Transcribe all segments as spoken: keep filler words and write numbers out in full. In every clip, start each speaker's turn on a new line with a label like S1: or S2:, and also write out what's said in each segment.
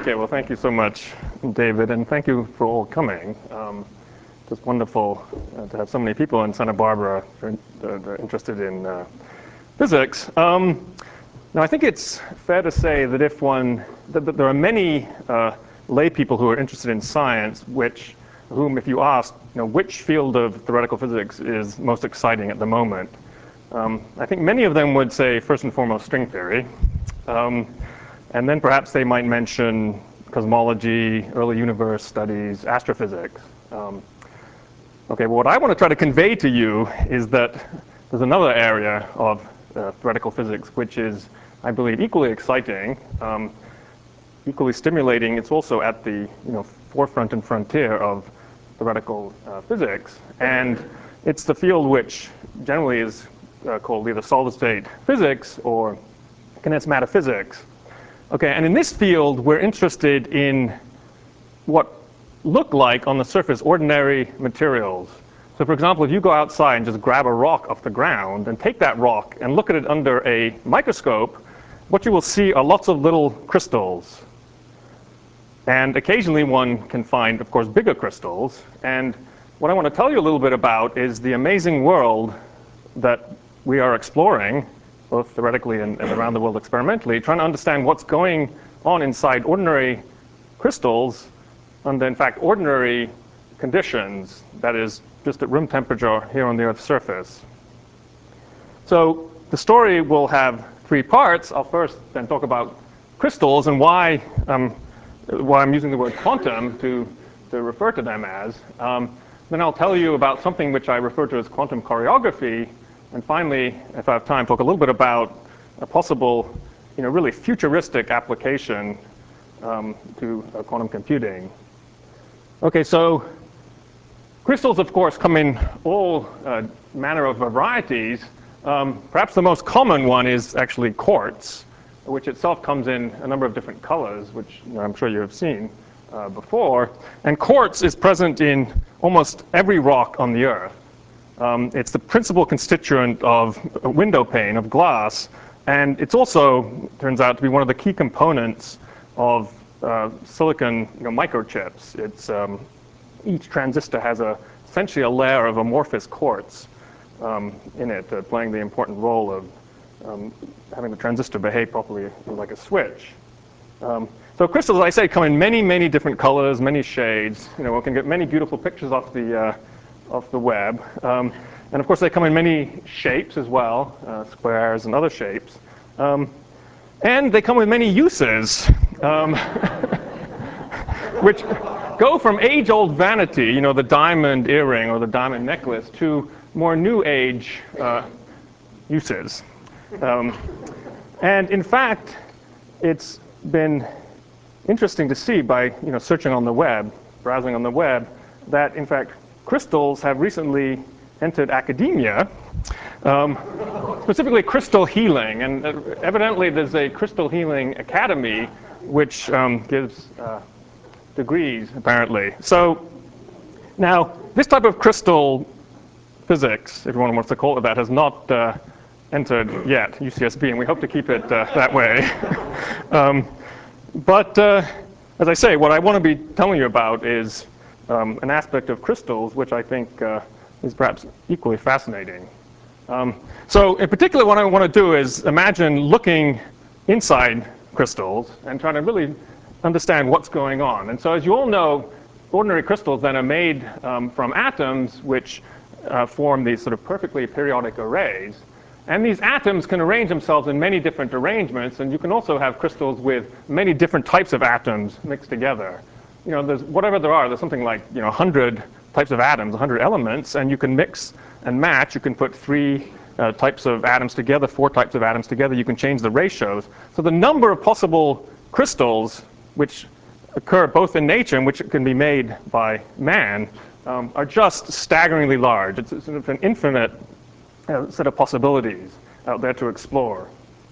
S1: Okay, well, thank you so much, David, and thank you for all coming. Um, just wonderful uh, to have so many people in Santa Barbara that are interested in uh, physics. Um, now, I think it's fair to say that if one, that, that there are many uh, lay people who are interested in science, which, whom, if you ask, you know, which field of theoretical physics is most exciting at the moment, um, I think many of them would say, first and foremost, string theory. Um, And then perhaps they might mention cosmology, early universe studies, astrophysics. Um, okay, well, what I want to try to convey to you is that there's another area of uh, theoretical physics which is, I believe, equally exciting, um, equally stimulating. It's also at the you know, forefront and frontier of theoretical uh, physics. And it's the field which generally is uh, called either solid-state physics or condensed matter physics. Okay, and in this field, we're interested in what look like, on the surface, ordinary materials. So for example, if you go outside and just grab a rock off the ground and take that rock and look at it under a microscope, what you will see are lots of little crystals. And occasionally one can find, of course, bigger crystals. And what I want to tell you a little bit about is the amazing world that we are exploring, both theoretically and, and around the world experimentally, trying to understand what's going on inside ordinary crystals under, in fact, ordinary conditions, that is, just at room temperature here on the Earth's surface. So the story will have three parts. I'll first then talk about crystals and why, um, why I'm using the word quantum to, to refer to them as. Um, then I'll tell you about something which I refer to as quantum choreography. And finally, if I have time, talk a little bit about a possible, you know, really futuristic application um, to uh, quantum computing. Okay, so crystals, of course, come in all uh, manner of varieties. Um, perhaps the most common one is actually quartz, which itself comes in a number of different colors, which you know, I'm sure you have seen uh, before. And quartz is present in almost every rock on the Earth. Um, it's the principal constituent of a window pane of glass, and it's also turns out to be one of the key components of uh, silicon you know, microchips. It's um, each transistor has a essentially a layer of amorphous quartz um, in it, uh, playing the important role of um, having the transistor behave properly like a switch. Um, so crystals, as I say, come in many, many different colors, many shades. You know, one can get many beautiful pictures off the uh, off the web. Um, and of course, they come in many shapes as well, uh, squares and other shapes. Um, and they come with many uses, um, which go from age-old vanity, you know, the diamond earring or the diamond necklace, to more new age uh, uses. Um, and in fact, it's been interesting to see by you know, searching on the web, browsing on the web, that in fact, crystals have recently entered academia, um, specifically crystal healing. And uh, evidently there's a crystal healing academy which um, gives uh, degrees, apparently. So now, this type of crystal physics, if everyone wants to call it that, has not uh, entered yet, U C S B, and we hope to keep it uh, that way. um, but uh, as I say, what I want to be telling you about is Um, an aspect of crystals which I think uh, is perhaps equally fascinating. Um, so in particular, what I want to do is imagine looking inside crystals and trying to really understand what's going on. And so as you all know, ordinary crystals then are made um, from atoms which uh, form these sort of perfectly periodic arrays. And these atoms can arrange themselves in many different arrangements, and you can also have crystals with many different types of atoms mixed together. You know, there's whatever there are, there's something like, you know, one hundred types of atoms, one hundred elements, and you can mix and match. You can put three uh, types of atoms together, four types of atoms together. You can change the ratios. So the number of possible crystals which occur both in nature and which can be made by man um, are just staggeringly large. It's, it's an infinite uh, set of possibilities out there to explore.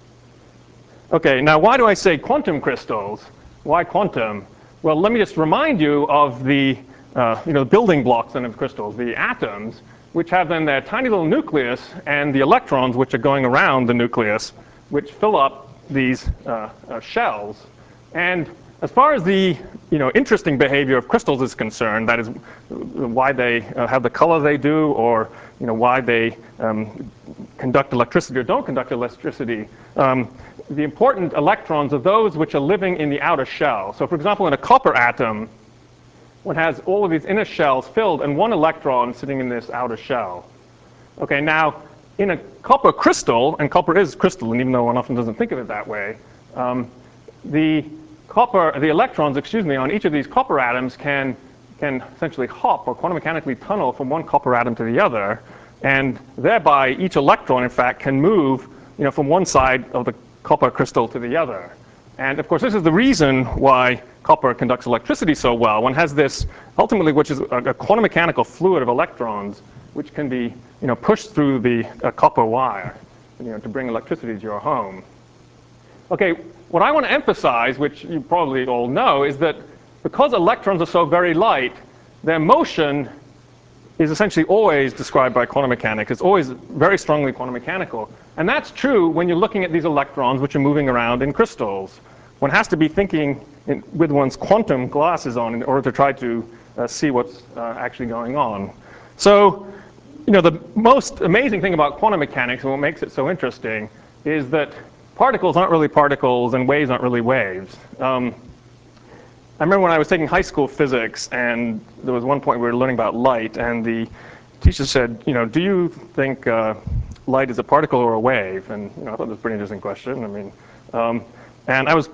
S1: Okay, now why do I say quantum crystals? Why quantum? Well, let me just remind you of the uh, you know, building blocks then of crystals, the atoms, which have then their tiny little nucleus, and the electrons which are going around the nucleus, which fill up these uh, uh, shells. And as far as the you know, interesting behavior of crystals is concerned, that is why they uh, have the color they do, or you know, why they um, conduct electricity or don't conduct electricity, um, the important electrons are those which are living in the outer shell. So for example, in a copper atom, one has all of these inner shells filled and one electron sitting in this outer shell. Okay, now in a copper crystal, and copper is crystalline even though one often doesn't think of it that way, um, the copper, the electrons, excuse me, on each of these copper atoms can, can essentially hop or quantum mechanically tunnel from one copper atom to the other, and thereby each electron, in fact, can move you know, from one side of the copper crystal to the other. And of course, this is the reason why copper conducts electricity so well. One has this, ultimately, which is a, a quantum mechanical fluid of electrons, which can be you know, pushed through the uh, copper wire you know, to bring electricity to your home. Okay, what I want to emphasize, which you probably all know, is that because electrons are so very light, their motion is essentially always described by quantum mechanics. It's always very strongly quantum mechanical. And that's true when you're looking at these electrons which are moving around in crystals. One has to be thinking in, with one's quantum glasses on in order to try to uh, see what's uh, actually going on. So, you know, the most amazing thing about quantum mechanics and what makes it so interesting is that particles aren't really particles and waves aren't really waves. Um, I remember when I was taking high school physics, and there was one point we were learning about light, and the teacher said, you know, do you think uh, light is a particle or a wave? And you know, I thought that was a pretty interesting question. I mean, um, and I was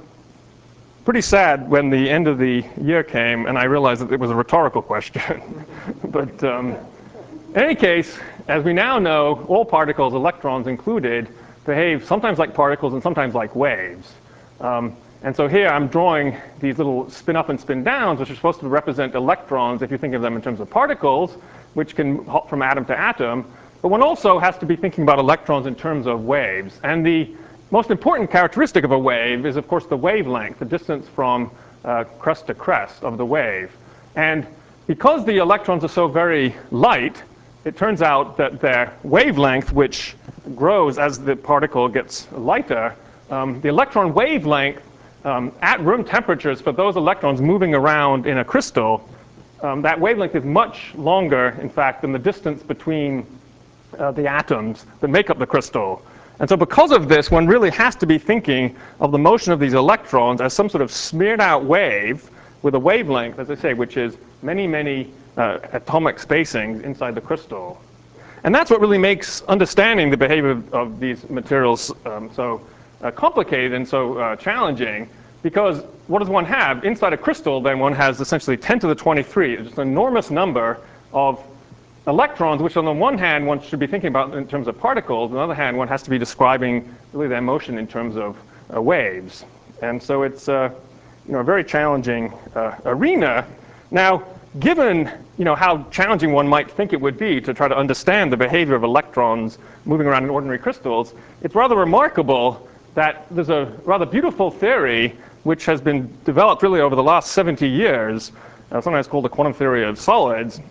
S1: pretty sad when the end of the year came and I realized that it was a rhetorical question. But um, in any case, as we now know, all particles, electrons included, behave sometimes like particles and sometimes like waves. Um, and so here I'm drawing these little spin up and spin downs, which are supposed to represent electrons if you think of them in terms of particles, which can hop from atom to atom. But one also has to be thinking about electrons in terms of waves. And the most important characteristic of a wave is, of course, the wavelength, the distance from uh, crest to crest of the wave. And because the electrons are so very light, it turns out that their wavelength, which grows as the particle gets lighter, um, the electron wavelength um, at room temperatures for those electrons moving around in a crystal, um, that wavelength is much longer, in fact, than the distance between uh, the atoms that make up the crystal. And so because of this, one really has to be thinking of the motion of these electrons as some sort of smeared out wave with a wavelength, as I say, which is many, many uh, atomic spacings inside the crystal. And that's what really makes understanding the behavior of, of these materials um, so uh, complicated and so uh, challenging, because what does one have? Inside a crystal, then one has essentially ten to the twenty-three, just an enormous number of electrons, which on the one hand one should be thinking about in terms of particles. On the other hand, one has to be describing really their motion in terms of uh, waves. And so it's uh, you know, a very challenging uh, arena. Now, given you know, how challenging one might think it would be to try to understand the behavior of electrons moving around in ordinary crystals, it's rather remarkable that there's a rather beautiful theory which has been developed really over the last seventy years, uh, sometimes called the quantum theory of solids,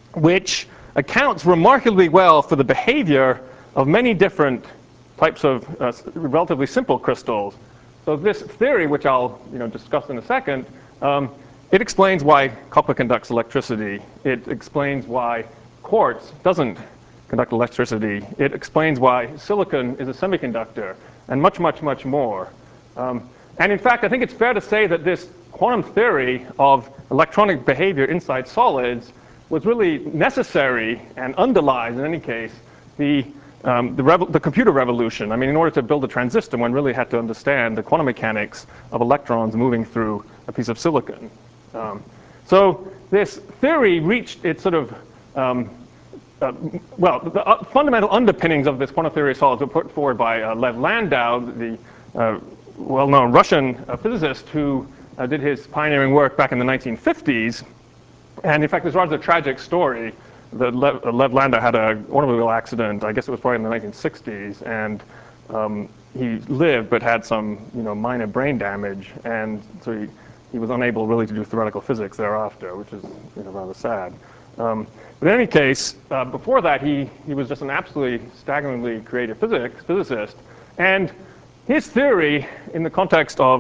S1: which accounts remarkably well for the behavior of many different types of uh, relatively simple crystals. So this theory, which I'll you know, discuss in a second, um, it explains why copper conducts electricity. It explains why quartz doesn't conduct electricity. It explains why silicon is a semiconductor, and much, much, much more. Um, and in fact, I think it's fair to say that this quantum theory of electronic behavior inside solids was really necessary and underlies, in any case, the, um, the, revo the computer revolution. I mean, in order to build a transistor, one really had to understand the quantum mechanics of electrons moving through a piece of silicon. Um, so this theory reached its sort of, um, uh, well, the uh, fundamental underpinnings of this quantum theory of solids were put forward by uh, Lev Landau, the uh, well-known Russian uh, physicist who uh, did his pioneering work back in the nineteen fifties. And in fact, there's rather a tragic story. The Lev, uh, Lev Landau had an automobile accident, I guess it was probably in the nineteen sixties, and um, he lived but had some you know, minor brain damage, and so he, he was unable really to do theoretical physics thereafter, which is you know, rather sad. Um, but in any case, uh, before that, he, he was just an absolutely staggeringly creative physics, physicist, and his theory in the context of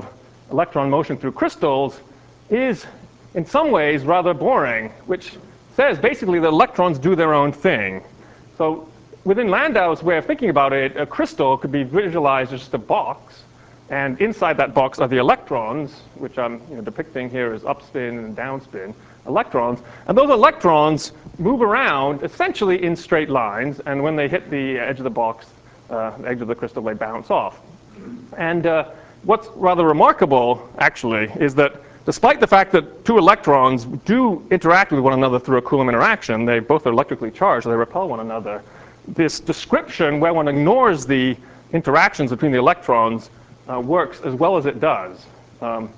S1: electron motion through crystals is in some ways rather boring, which says basically that electrons do their own thing. So within Landau's way of thinking about it, a crystal could be visualized as just a box, and inside that box are the electrons, which I'm you know, depicting here as upspin and downspin electrons. And those electrons move around essentially in straight lines, and when they hit the edge of the box, uh, the edge of the crystal, they bounce off. And uh, what's rather remarkable, actually, is that despite the fact that two electrons do interact with one another through a Coulomb interaction, they both are electrically charged, so they repel one another. This description, where one ignores the interactions between the electrons, uh, works as well as it does. Um,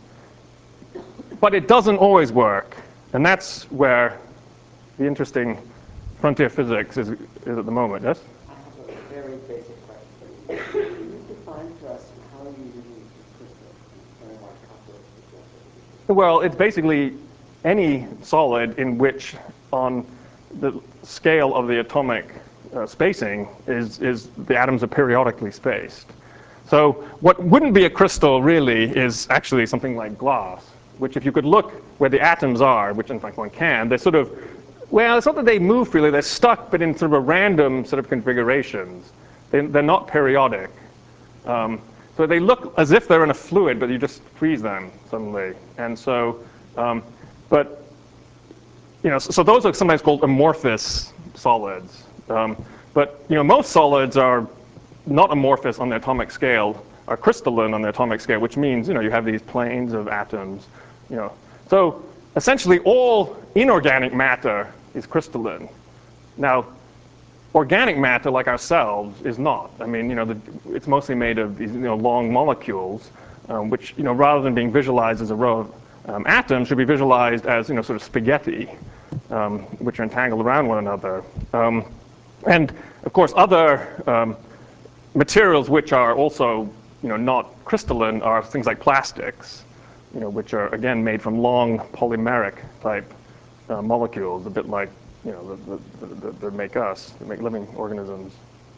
S1: but it doesn't always work, and that's where the interesting frontier physics is, is at the moment. Yes?
S2: I have a very basic question. Can you define for us how you use the crystal and what copper is?
S1: Well, it's basically any solid in which on the scale of the atomic uh, spacing is, is the atoms are periodically spaced. So what wouldn't be a crystal really is actually something like glass, which if you could look where the atoms are, which in fact one can, they're sort of, well, it's not that they move freely, they're stuck, but in sort of a random sort of configurations. They, they're not periodic. Um, so they look as if they're in a fluid, but you just freeze them suddenly. And so, um, but, you know, so, so those are sometimes called amorphous solids. Um, but, you know, most solids are not amorphous on the atomic scale, are crystalline on the atomic scale, which means, you know, you have these planes of atoms, you know. So essentially all inorganic matter is crystalline. Now, organic matter, like ourselves, is not. I mean, you know, the, it's mostly made of these, you know, long molecules, um, which, you know, rather than being visualized as a row of um, atoms, should be visualized as, you know, sort of spaghetti, um, which are entangled around one another. Um, and of course, other um, materials which are also, you know, not crystalline are things like plastics, you know, which are again made from long polymeric type uh, molecules, a bit like, you know, the, the, the, that make us, that make living organisms.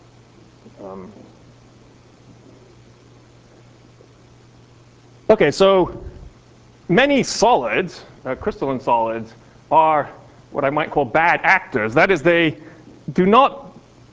S1: Um, okay, so many solids, uh, crystalline solids, are what I might call bad actors. That is, they do not,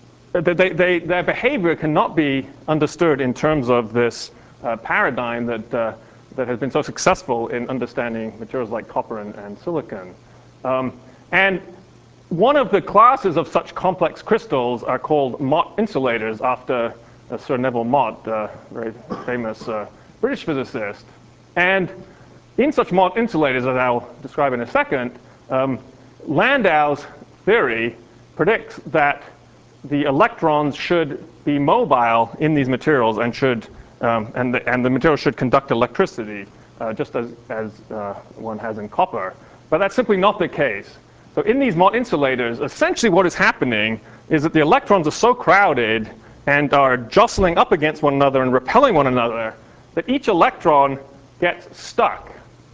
S1: they, they, their behavior cannot be understood in terms of this uh, paradigm that, uh, that has been so successful in understanding materials like copper and, and silicon. Um, and one of the classes of such complex crystals are called Mott insulators, after uh, Sir Neville Mott, a uh, very famous uh, British physicist. And in such Mott insulators, as I'll describe in a second, um, Landau's theory predicts that the electrons should be mobile in these materials and should, um, and, the, and the material should conduct electricity, uh, just as, as uh, one has in copper. But that's simply not the case. So in these Mott insulators, essentially what is happening is that the electrons are so crowded and are jostling up against one another and repelling one another that each electron gets stuck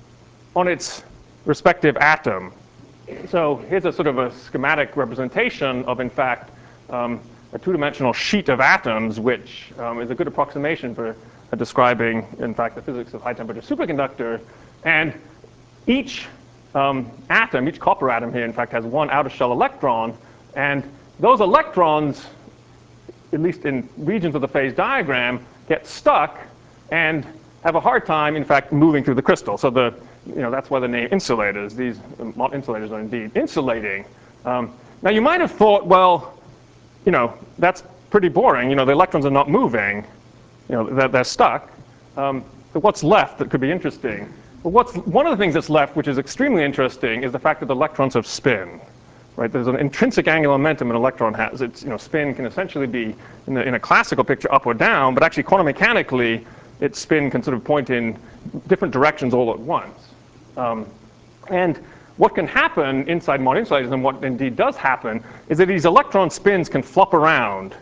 S1: on its respective atom. So here's a sort of a schematic representation of, in fact, um, a two-dimensional sheet of atoms, which um, is a good approximation for uh, describing, in fact, the physics of high-temperature superconductor. And each um, atom, each copper atom here, in fact, has one outer shell electron. And those electrons, at least in regions of the phase diagram, get stuck and have a hard time, in fact, moving through the crystal. So the, you know, that's why the name insulators. These Mott insulators are indeed insulating. Um, now, you might have thought, well, you know, that's pretty boring. You know, the electrons are not moving. You know, they're, they're stuck. Um, but what's left that could be interesting? Well, what's, one of the things that's left, which is extremely interesting, is the fact that the electrons have spin. Right? There's an intrinsic angular momentum an electron has. Its, you know, spin can essentially be, in, the, in a classical picture, up or down, but actually quantum mechanically, its spin can sort of point in different directions all at once. Um, and what can happen inside Mott insulators, and what indeed does happen, is that these electron spins can flop around.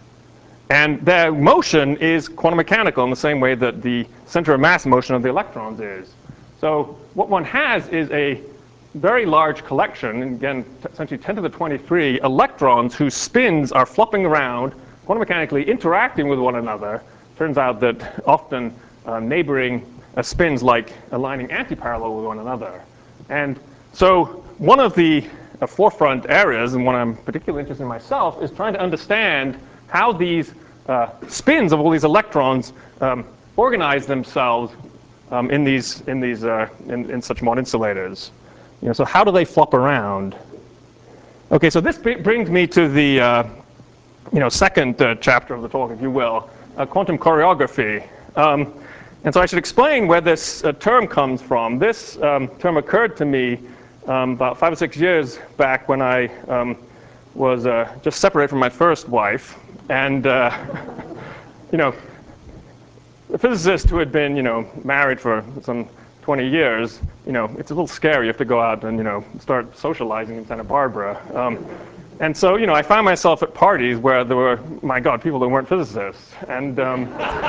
S1: And their motion is quantum mechanical in the same way that the center of mass motion of the electrons is. So what one has is a very large collection, and again, essentially ten to the twenty-three electrons whose spins are flopping around, quantum mechanically interacting with one another. Turns out that often uh, neighboring uh, spins like aligning antiparallel with one another. And so one of the uh, forefront areas, and one I'm particularly interested in myself, is trying to understand how these uh, spins of all these electrons um, organize themselves um, in these in these uh, in, in such Mott insulators. You know, so how do they flop around? Okay, so this brings me to the uh, you know second uh, chapter of the talk, if you will, uh, quantum choreography. Um, and so I should explain where this uh, term comes from. This um, term occurred to me um, about five or six years back when I um, was uh, just separated from my first wife, and uh, you know, a physicist who had been you know married for some twenty years, you know, it's a little scary. You have to go out and you know start socializing in Santa Barbara. Um, and so you know, I found myself at parties where there were, my God, people that weren't physicists, and um,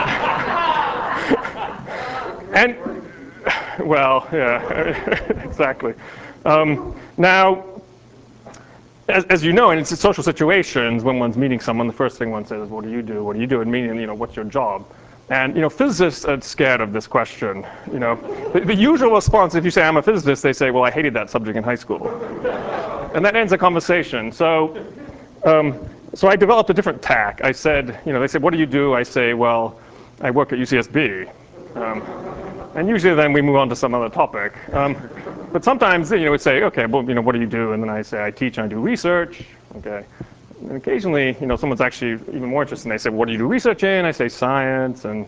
S1: and well, yeah, exactly. Um, now. As, as you know, in social situations, when one's meeting someone, the first thing one says is, "What do you do? What do you do?" And meaning, you know, what's your job? And you know, physicists are scared of this question. You know, the, the usual response, if you say I'm a physicist, they say, "Well, I hated that subject in high school," and that ends the conversation. So, um, so I developed a different tack. I said, you know, they said, "What do you do?" I say, "Well, I work at U C S B," um, and usually then we move on to some other topic. Um, But sometimes, you know, would say, okay, well, you know, what do you do? And then I say, I teach and I do research. Okay. And occasionally, you know, someone's actually even more interested. And they say, well, what do you do research in? I say science. And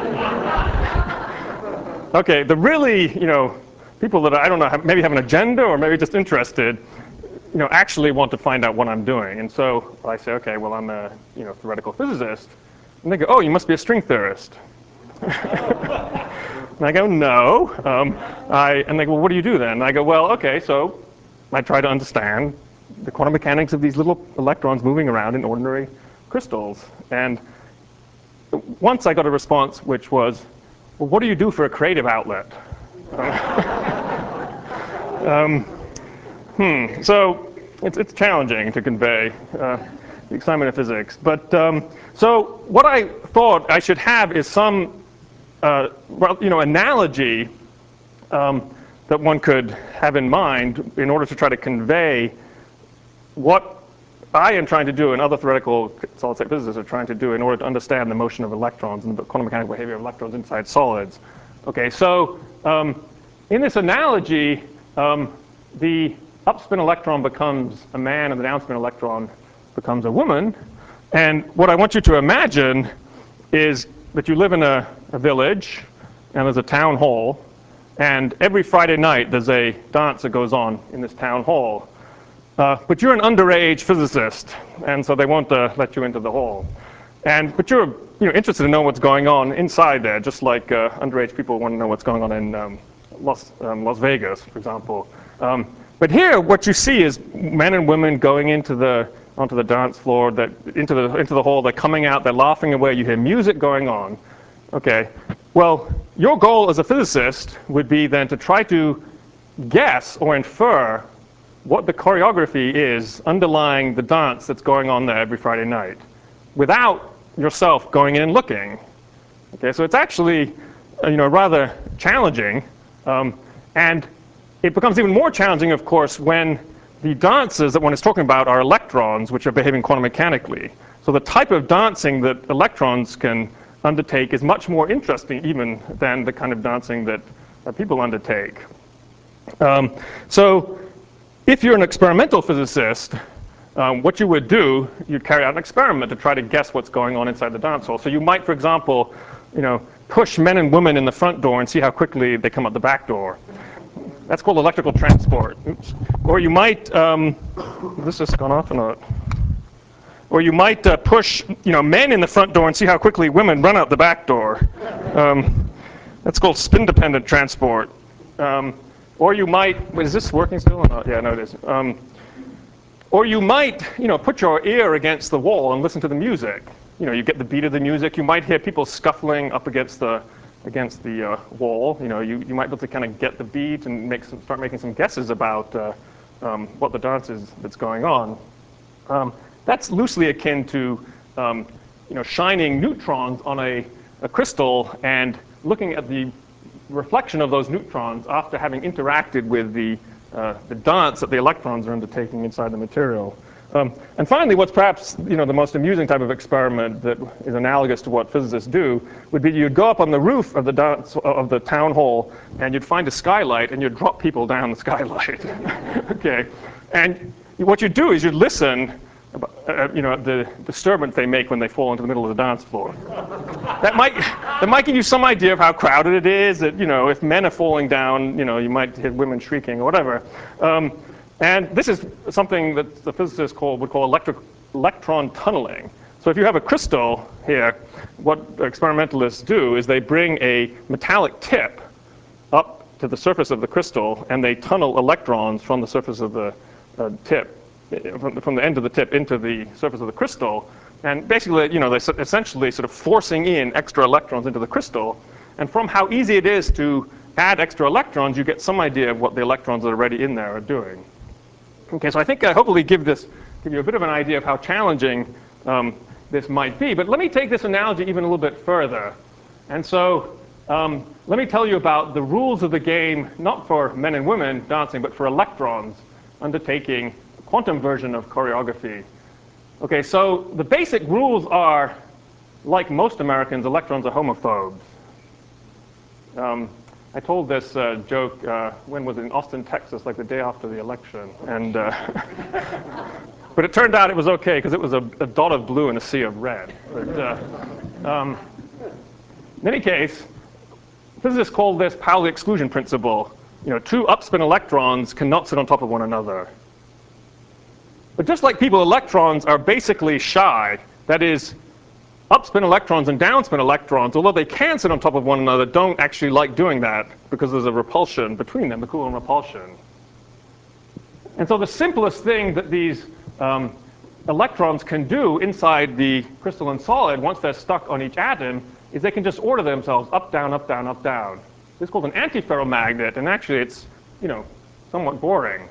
S1: okay, the really, you know, people that I don't know, have, maybe have an agenda or maybe just interested, you know, actually want to find out what I'm doing. And so I say, okay, well, I'm a, you know, theoretical physicist. And they go, oh, you must be a string theorist. And I go, no. Um, I, and they go, well, what do you do then? And I go, well, okay, so I try to understand the quantum mechanics of these little electrons moving around in ordinary crystals. And once I got a response which was, well, what do you do for a creative outlet? um, hmm, so it's, it's challenging to convey uh, the excitement of physics. But um, so what I thought I should have is some Uh, well, you know, analogy um, that one could have in mind in order to try to convey what I am trying to do and other theoretical solid-state physicists are trying to do in order to understand the motion of electrons and the quantum mechanical behavior of electrons inside solids. Okay, so um, in this analogy, um, the upspin electron becomes a man and the downspin electron becomes a woman. And what I want you to imagine is that you live in a, a village, and there's a town hall, and every Friday night there's a dance that goes on in this town hall. Uh, but you're an underage physicist, and so they won't uh, let you into the hall. And but you're you know interested to know what's going on inside there, just like uh, underage people want to know what's going on in um, Las, um, Las Vegas, for example. Um, but here, what you see is men and women going into the onto the dance floor, that into the into the hall. They're coming out. They're laughing away. You hear music going on. Okay. Well, your goal as a physicist would be then to try to guess or infer what the choreography is underlying the dance that's going on there every Friday night, without yourself going in and looking. Okay. So it's actually, uh, you know, rather challenging, um, and it becomes even more challenging, of course, when the dances that one is talking about are electrons, which are behaving quantum mechanically. So the type of dancing that electrons can undertake is much more interesting even than the kind of dancing that uh, people undertake. Um, so if you're an experimental physicist, um, what you would do, you'd carry out an experiment to try to guess what's going on inside the dance hall. So you might, for example, you know, push men and women in the front door and see how quickly they come out the back door. That's called electrical transport. Oops. Or you might, um, this has gone off or not? Or you might uh, push, you know, men in the front door and see how quickly women run out the back door. Um, that's called spin-dependent transport. Um, or you might, wait, is this working still or not? Yeah, no, it is. Um, or you might, you know, put your ear against the wall and listen to the music. You know, you get the beat of the music. You might hear people scuffling up against the against the uh, wall. You know, you, you might be able to kind of get the beat and make some, start making some guesses about uh, um, what the dance is that's going on. Um, that's loosely akin to, um, you know, shining neutrons on a, a crystal and looking at the reflection of those neutrons after having interacted with the, uh, the dance that the electrons are undertaking inside the material. Um, and finally, what's perhaps you know, the most amusing type of experiment that is analogous to what physicists do would be you'd go up on the roof of the, dance, of the town hall and you'd find a skylight and you'd drop people down the skylight. Okay, and what you'd do is you'd listen Uh, you know, the disturbance they make when they fall into the middle of the dance floor. That might, that might give you some idea of how crowded it is, that, you know, if men are falling down, you know, you might hear women shrieking or whatever. Um, and this is something that the physicists call, would call electric, electron tunneling. So if you have a crystal here, what experimentalists do is they bring a metallic tip up to the surface of the crystal and they tunnel electrons from the surface of the uh, tip From, from the end of the tip into the surface of the crystal, and basically, you know, they're essentially sort of forcing in extra electrons into the crystal. And from how easy it is to add extra electrons, you get some idea of what the electrons that are already in there are doing. Okay, so I think I hopefully give this give you a bit of an idea of how challenging um, this might be. But let me take this analogy even a little bit further. And so um, let me tell you about the rules of the game, not for men and women dancing, but for electrons undertaking quantum version of choreography. Okay, so the basic rules are, like most Americans, electrons are homophobes. Um, I told this uh, joke, uh, when was it, in Austin, Texas, like the day after the election. And, uh, but it turned out it was okay, because it was a, a dot of blue and a sea of red. But, uh, um, in any case, physicists call this Pauli exclusion principle. You know, two upspin electrons cannot sit on top of one another. But just like people, electrons are basically shy. That is, upspin electrons and downspin electrons, although they can sit on top of one another, don't actually like doing that because there's a repulsion between them, the Coulomb repulsion. And so the simplest thing that these um, electrons can do inside the crystalline solid, once they're stuck on each atom, is they can just order themselves up, down, up, down, up, down. This is called an antiferromagnet, and actually it's, you know, somewhat boring.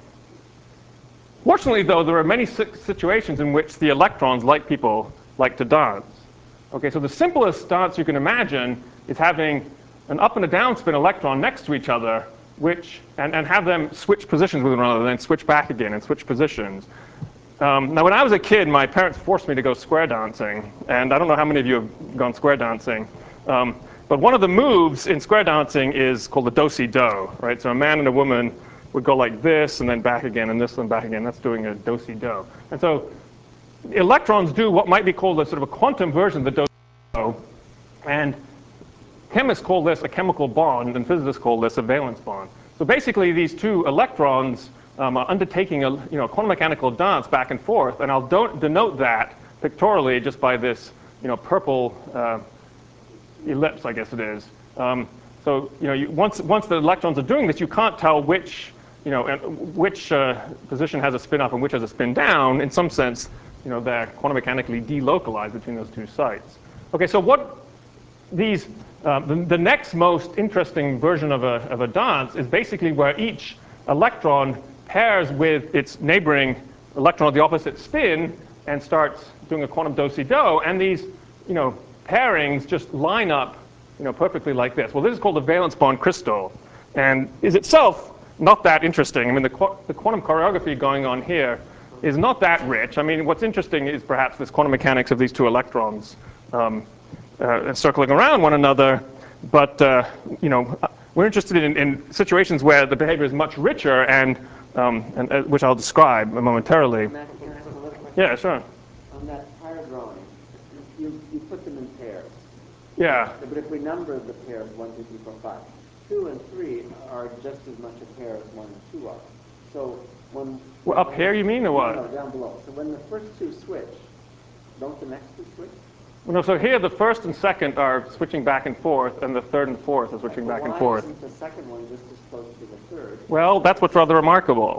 S1: Fortunately, though, there are many situations in which the electrons, like people, like to dance. Okay, so the simplest dance you can imagine is having an up and a down spin electron next to each other, which, and, and have them switch positions with one another, then switch back again and switch positions. Um, now, when I was a kid, my parents forced me to go square dancing, and I don't know how many of you have gone square dancing. Um, but one of the moves in square dancing is called the do-si-do, right? So a man and a woman would go like this and then back again and this and back again. That's doing a do-si-do. And so electrons do what might be called a sort of a quantum version of the do-si-do. And chemists call this a chemical bond, and physicists call this a valence bond. So basically, these two electrons um, are undertaking a you know, quantum mechanical dance back and forth. And I'll denote that pictorially just by this you know, purple uh, ellipse, I guess it is. Um, so you know, you, once, once the electrons are doing this, you can't tell which You know, which uh, position has a spin up and which has a spin down. In some sense, you know, they're quantum mechanically delocalized between those two sites. Okay, so what these, uh, the, the next most interesting version of a, of a dance is basically where each electron pairs with its neighboring electron of the opposite spin and starts doing a quantum do-si-do, and these, you know, pairings just line up, you know, perfectly like this. Well, this is called a valence bond crystal, and is itself not that interesting. I mean, the, qu the quantum choreography going on here is not that rich. I mean, what's interesting is perhaps this quantum mechanics of these two electrons um, uh, circling around one another. But, uh, you know, we're interested in, in situations where the behavior is much richer, and, um, and uh, which I'll describe momentarily.
S2: Matt, can I ask another question?
S1: Yeah, sure.
S2: On that prior drawing, you, you put them in pairs.
S1: Yeah.
S2: But if we number the pairs, one, two, three, four, five, two and three are just as much a pair as one and two are. So when...
S1: Well, up here, you mean, or what?
S2: No, no, down below. So when the first two switch, don't the next two switch?
S1: Well, no, so here the first and second are switching back and forth, and the third and fourth are switching back and forth.
S2: Why isn't the second one just as close to the third?
S1: Well, that's what's rather remarkable.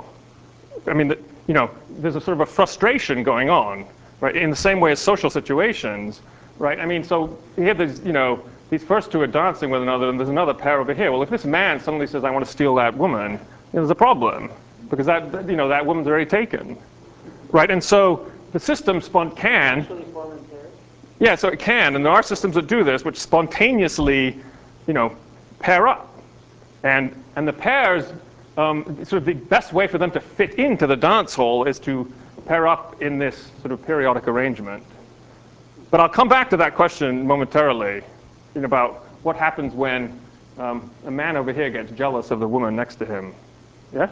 S1: I mean, the, you know, there's a sort of a frustration going on, right, in the same way as social situations, right? I mean, so you have these, you know, these first two are dancing with another, and there's another pair over here. Well, if this man suddenly says, I want to steal that woman, you know, there's a problem, because that, you know, that woman's already taken, right? And so the system spon can...
S2: Actually form in pairs?
S1: Yeah, so it can, and there are systems that do this, which spontaneously, you know, pair up. And, and the pairs, um, sort of the best way for them to fit into the dance hall is to pair up in this sort of periodic arrangement. But I'll come back to that question momentarily, you know, about what happens when um, a man over here gets jealous of the woman next to him. Yeah?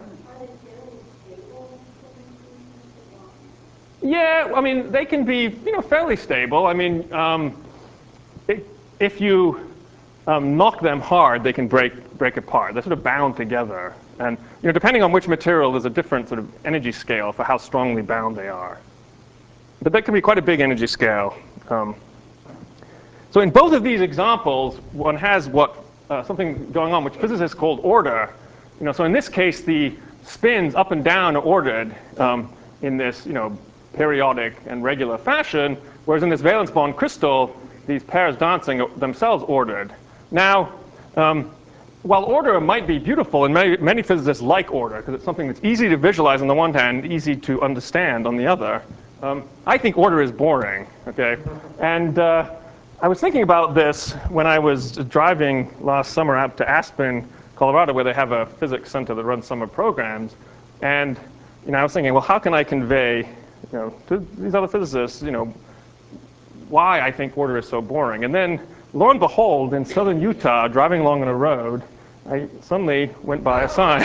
S1: Yeah, I mean, they can be, you know, fairly stable. I mean, um, it, if you um, knock them hard, they can break break apart. They're sort of bound together, and you know, depending on which material, there's a different sort of energy scale for how strongly bound they are. But that can be quite a big energy scale. Um, so in both of these examples, one has what uh, something going on, which physicists call order. You know, so in this case, the spins up and down are ordered um, in this, you know, periodic and regular fashion, whereas in this valence bond crystal, these pairs dancing are themselves ordered. Now, um, while order might be beautiful, and many, many physicists like order because it's something that's easy to visualize on the one hand, easy to understand on the other, um, I think order is boring. Okay, and uh, I was thinking about this when I was driving last summer out to Aspen, Colorado, where they have a physics center that runs summer programs, and you know, I was thinking, well, how can I convey, you know, to these other physicists, you know, why I think order is so boring? And then, lo and behold, in southern Utah, driving along on a road, I suddenly went by a sign.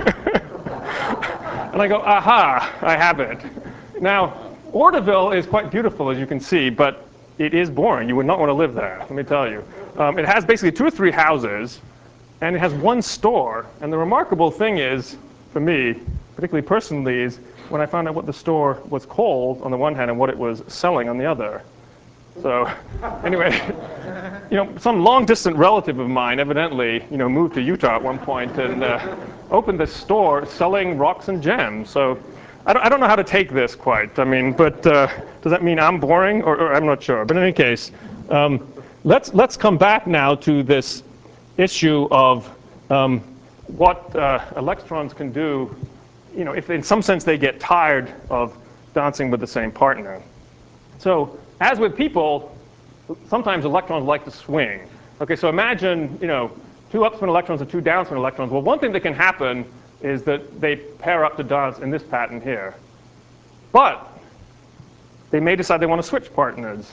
S1: And I go, aha, I have it. Now, Orderville is quite beautiful, as you can see, but it is boring. You would not want to live there, let me tell you. Um, it has basically two or three houses, and it has one store. And the remarkable thing is, for me, particularly personally, is when I found out what the store was called on the one hand and what it was selling on the other. So anyway, you know, some long-distant relative of mine evidently, you know, moved to Utah at one point and uh, opened this store selling rocks and gems. So I don't, I don't know how to take this quite. I mean, but uh, does that mean I'm boring? Or, or I'm not sure. But in any case, um, let's let's come back now to this issue of um, what uh, electrons can do. You know, if in some sense they get tired of dancing with the same partner. So as with people, sometimes electrons like to swing. Okay, so imagine, you know, two upspin electrons and two downspin electrons. Well, one thing that can happen is that they pair up to dance in this pattern here. But they may decide they want to switch partners.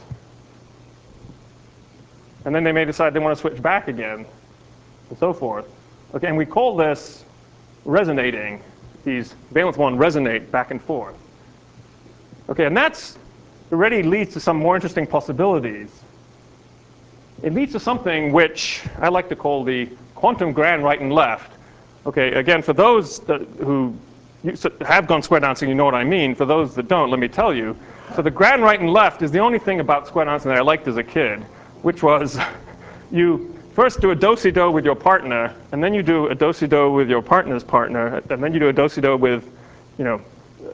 S1: And then they may decide they want to switch back again, and so forth. Okay, and we call this resonating. These valence bonds resonate back and forth. Okay, and that's already leads to some more interesting possibilities. It leads to something which I like to call the quantum grand right and left. Okay, again, for those that, who have gone square dancing, you know what I mean. For those that don't, let me tell you. So the grand right and left is the only thing about square dancing that I liked as a kid, which was you first do a do-si-do with your partner, and then you do a do-si-do with your partner's partner, and then you do a do-si-do with, you know,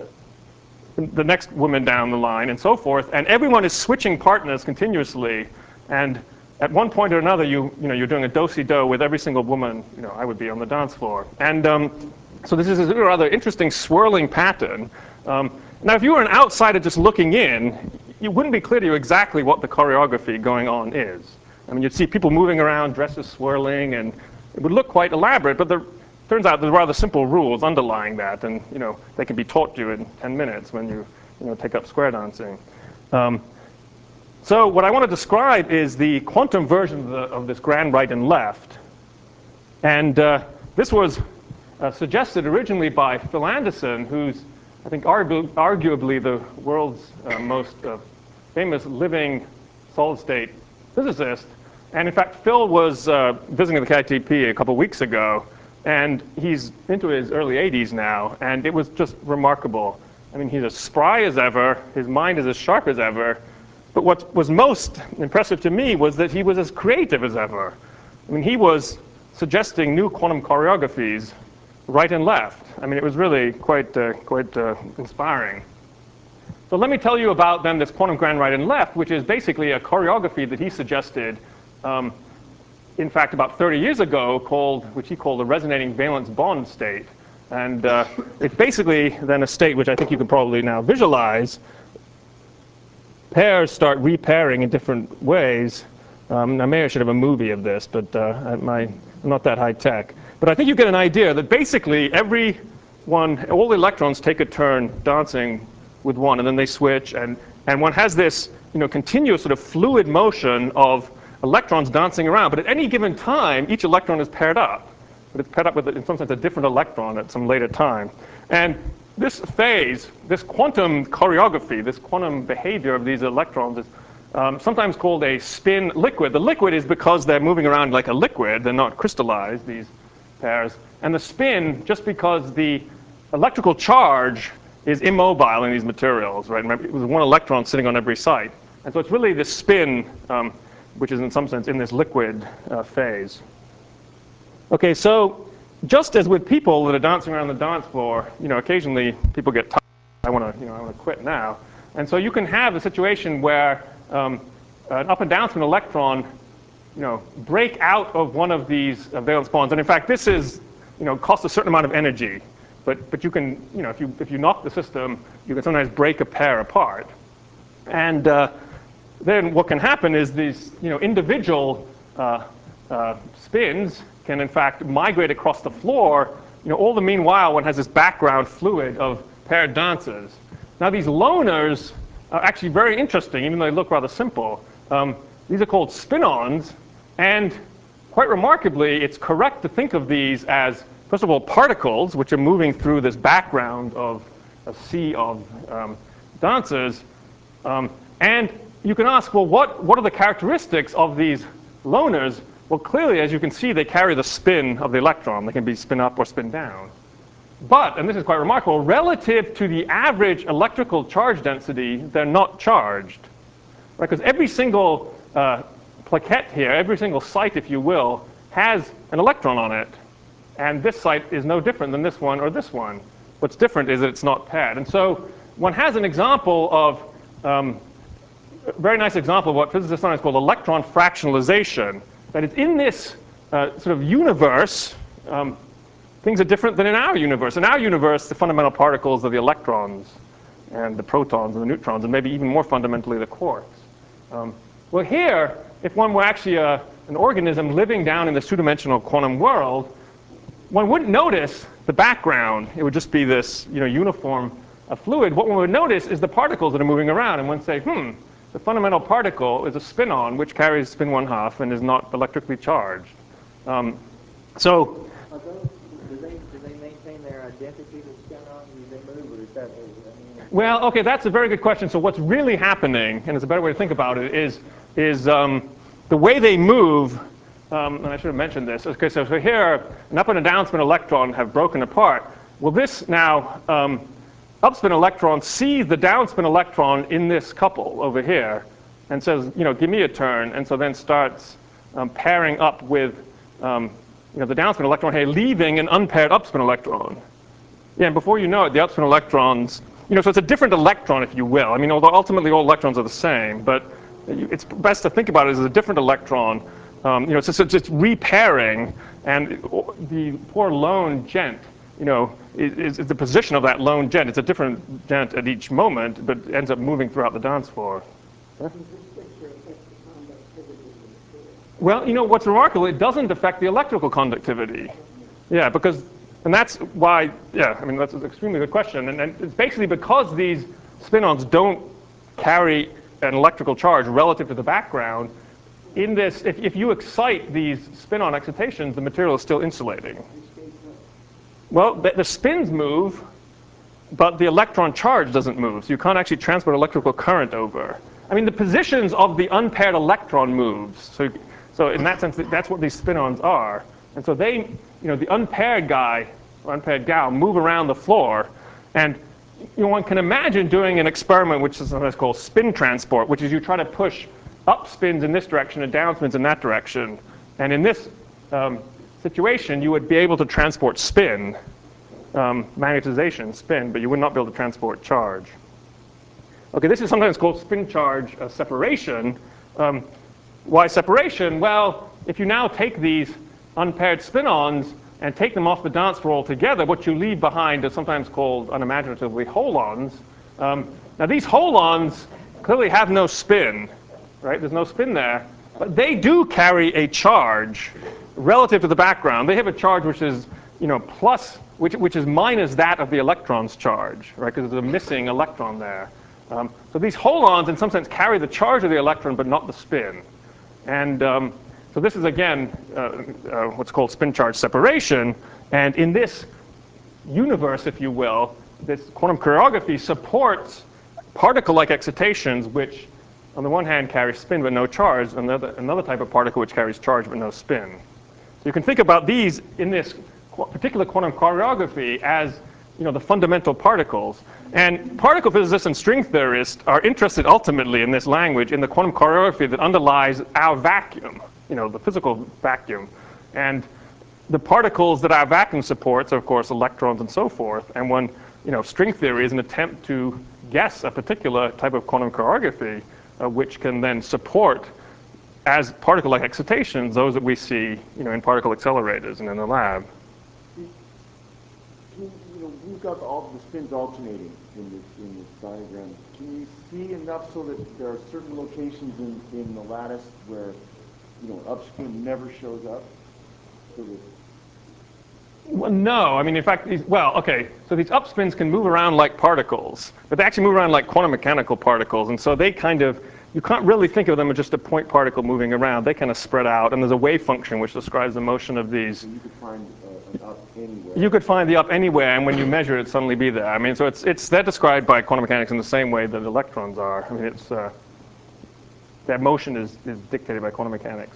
S1: the next woman down the line, and so forth. And everyone is switching partners continuously. And at one point or another, you, you know, you're doing a do-si-do with every single woman, you know, I would be on the dance floor. And um, so this is a rather interesting swirling pattern. Um, now, if you were an outsider just looking in, it wouldn't be clear to you exactly what the choreography going on is. I mean, you'd see people moving around, dresses swirling, and it would look quite elaborate, but there turns out there's rather simple rules underlying that, and you know, they can be taught you in ten minutes when you, you know, take up square dancing. Um, so what I want to describe is the quantum version of, the, of this grand right and left. And uh, this was uh, suggested originally by Phil Anderson, who's, I think, argu arguably the world's uh, most uh, famous living solid-state physicist. And in fact, Phil was uh, visiting the K I T P a couple weeks ago, and he's into his early eighties now, and it was just remarkable. I mean, he's as spry as ever, his mind is as sharp as ever, but what was most impressive to me was that he was as creative as ever. I mean, he was suggesting new quantum choreographies right and left. I mean, it was really quite, uh, quite uh, inspiring. So let me tell you about then this quantum grand right and left, which is basically a choreography that he suggested, um, in fact, about thirty years ago, called, which he called the resonating valence bond state. And uh, it's basically then a state which I think you can probably now visualize. Pairs start repairing in different ways. Um, now, maybe I should have a movie of this, but uh, my, I'm not that high tech. But I think you get an idea that basically every one, all the electrons take a turn dancing with one, and then they switch, and, and one has this, you know, continuous sort of fluid motion of electrons dancing around. But at any given time, each electron is paired up. But it's paired up with, in some sense, a different electron at some later time. And this phase, this quantum choreography, this quantum behavior of these electrons is um, sometimes called a spin liquid. The liquid is because they're moving around like a liquid. They're not crystallized, these pairs. And the spin, just because the electrical charge is immobile in these materials, right? Remember, it was one electron sitting on every site. And so it's really this spin, um, which is in some sense in this liquid uh, phase. Okay, so just as with people that are dancing around the dance floor, you know, occasionally people get tired. I want to, you know, I want to quit now. And so you can have a situation where um, an up and down spin electron, you know, break out of one of these uh, valence bonds. And in fact, this is, you know, costs a certain amount of energy. But but you can, you know, if you if you knock the system, you can sometimes break a pair apart. And uh, then what can happen is these, you know, individual uh, uh, spins can in fact migrate across the floor. You know, all the meanwhile, one has this background fluid of paired dances. Now these loners are actually very interesting, even though they look rather simple. Um, these are called spin-ons, and quite remarkably, it's correct to think of these as, first of all, particles, which are moving through this background of a sea of um, dancers. Um, and you can ask, well, what, what are the characteristics of these loners? Well, clearly, as you can see, they carry the spin of the electron. They can be spin up or spin down. But, and this is quite remarkable, relative to the average electrical charge density, they're not charged. Right? Because every single uh, plaquette here, every single site, if you will, has an electron on it. And this site is no different than this one or this one. What's different is that it's not paired. And so one has an example of, um, a very nice example of what physicists sometimes call electron fractionalization. That is, in this uh, sort of universe, um, things are different than in our universe. In our universe, the fundamental particles are the electrons and the protons and the neutrons, and maybe even more fundamentally the quarks. Um, well, here, if one were actually a, an organism living down in this two-dimensional quantum world, one wouldn't notice the background. It would just be this, you know, uniform uh, fluid. What one would notice is the particles that are moving around, and one would say, hmm, the fundamental particle is a spin-on, which carries spin one half and is not electrically charged. Um, so,
S2: Are those, do they do they maintain their identity, the spin-ons, as they move, or is that? I mean,
S1: well, okay, that's a very good question. So what's really happening, and it's a better way to think about it, is is um, the way they move. Um, and I should have mentioned this. Okay, so, so here, an up and a down spin electron have broken apart. Well, this now. Um, Upspin electron sees the downspin electron in this couple over here and says, you know, give me a turn, and so then starts um, pairing up with um, you know, the downspin electron here, leaving an unpaired upspin electron. Yeah, and before you know it, the upspin electrons, you know, so it's a different electron, if you will. I mean, although ultimately all electrons are the same, but it's best to think about it as a different electron. Um, you know, it's just, it's just repairing, and the poor lone gent, you know, is, is the position of that lone gent. It's a different gent at each moment, but ends up moving throughout the dance floor. Huh? Well, you know, what's remarkable, it doesn't affect the electrical conductivity. Yeah, because, and that's why, yeah, I mean, that's an extremely good question. And, and it's basically because these spin-ons don't carry an electrical charge relative to the background, in this, if, if you excite these spin-on excitations, the material is still insulating. Well, the, the spins move, but the electron charge doesn't move, so you can't actually transport electrical current over. I mean, the positions of the unpaired electron moves. So, so in that sense, that's what these spin-ons are. And so they, you know, the unpaired guy or unpaired gal move around the floor, and you know, one can imagine doing an experiment which is sometimes called spin transport, which is you try to push up spins in this direction and down spins in that direction. And in this um, situation, you would be able to transport spin, um, magnetization, spin, but you would not be able to transport charge. Okay, this is sometimes called spin charge uh, separation. Um, why separation? Well, if you now take these unpaired spin-ons and take them off the dance floor altogether, what you leave behind is sometimes called unimaginatively holons. Um, now these holons clearly have no spin, right? There's no spin there, but they do carry a charge. relative to the background, they have a charge which is, you know, plus, which, which is minus that of the electron's charge, right? Because there's a missing electron there. Um, so these holons, in some sense, carry the charge of the electron, but not the spin. And um, so this is, again, uh, uh, what's called spin charge separation. And in this universe, if you will, this quantum choreography supports particle-like excitations, which, on the one hand, carry spin but no charge, and another, another type of particle which carries charge but no spin. So you can think about these in this qu particular quantum choreography as, you know, the fundamental particles. And particle physicists and string theorists are interested ultimately in this language, in the quantum choreography that underlies our vacuum, you know, the physical vacuum. And the particles that our vacuum supports are, of course, electrons and so forth. And when, you know, string theory is an attempt to guess a particular type of quantum choreography, uh, which can then support, as particle-like excitations, those that we see, you know, in particle accelerators and in the lab.
S3: Can, you know, we've got all the spins alternating in this, in this diagram. Can you see enough so that there are certain locations in, in the lattice where, you know, upspin never shows up? So that
S1: Well, no, I mean, in fact, these, well, okay, so these upspins can move around like particles, but they actually move around like quantum mechanical particles, and so they kind of, you can't really think of them as just a point particle moving around. They kind of spread out, and there's a wave function which describes the motion of these.
S3: you could find uh, an up anywhere.
S1: You could find the up anywhere, and when you measure it, suddenly be there. I mean, so it's, it's, they're described by quantum mechanics in the same way that electrons are. I mean, it's, uh, that motion is, is dictated by quantum mechanics.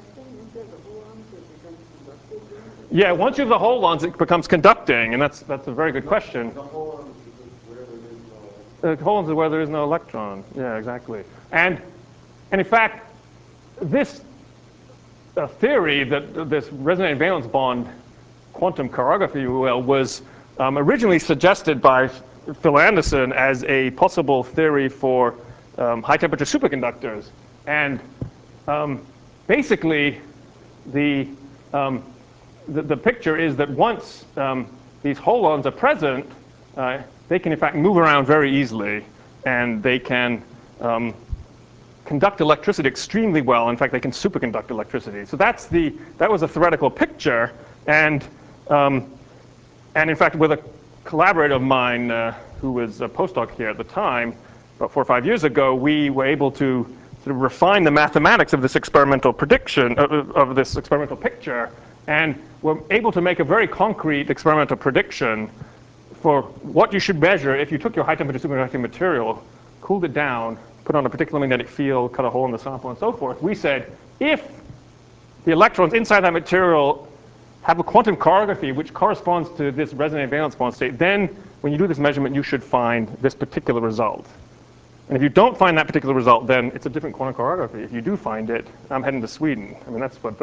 S1: Yeah, once you have the holons, it becomes conducting, and that's, that's a very good question.
S3: The holons is where there is no
S1: The holons is where there is no electron. Yeah, exactly. And, and in fact, this uh, theory that this resonant valence bond quantum choreography, well, was um, originally suggested by Phil Anderson as a possible theory for um, high-temperature superconductors. And um, basically, the, um, the the picture is that once um, these holons are present, uh, they can in fact move around very easily, and they can um, conduct electricity extremely well. In fact, they can superconduct electricity. So that's the that was a theoretical picture, and um, and in fact, with a collaborator of mine uh, who was a postdoc here at the time, about four or five years ago, we were able to sort of refine the mathematics of this experimental prediction of, of this experimental picture, and we're able to make a very concrete experimental prediction for what you should measure if you took your high-temperature superconducting material, cooled it down, put on a particular magnetic field, cut a hole in the sample, and so forth. We said, if the electrons inside that material have a quantum choreography which corresponds to this resonant valence bond state, then when you do this measurement, you should find this particular result. And if you don't find that particular result, then it's a different quantum choreography. If you do find it, I'm heading to Sweden. I mean, that's what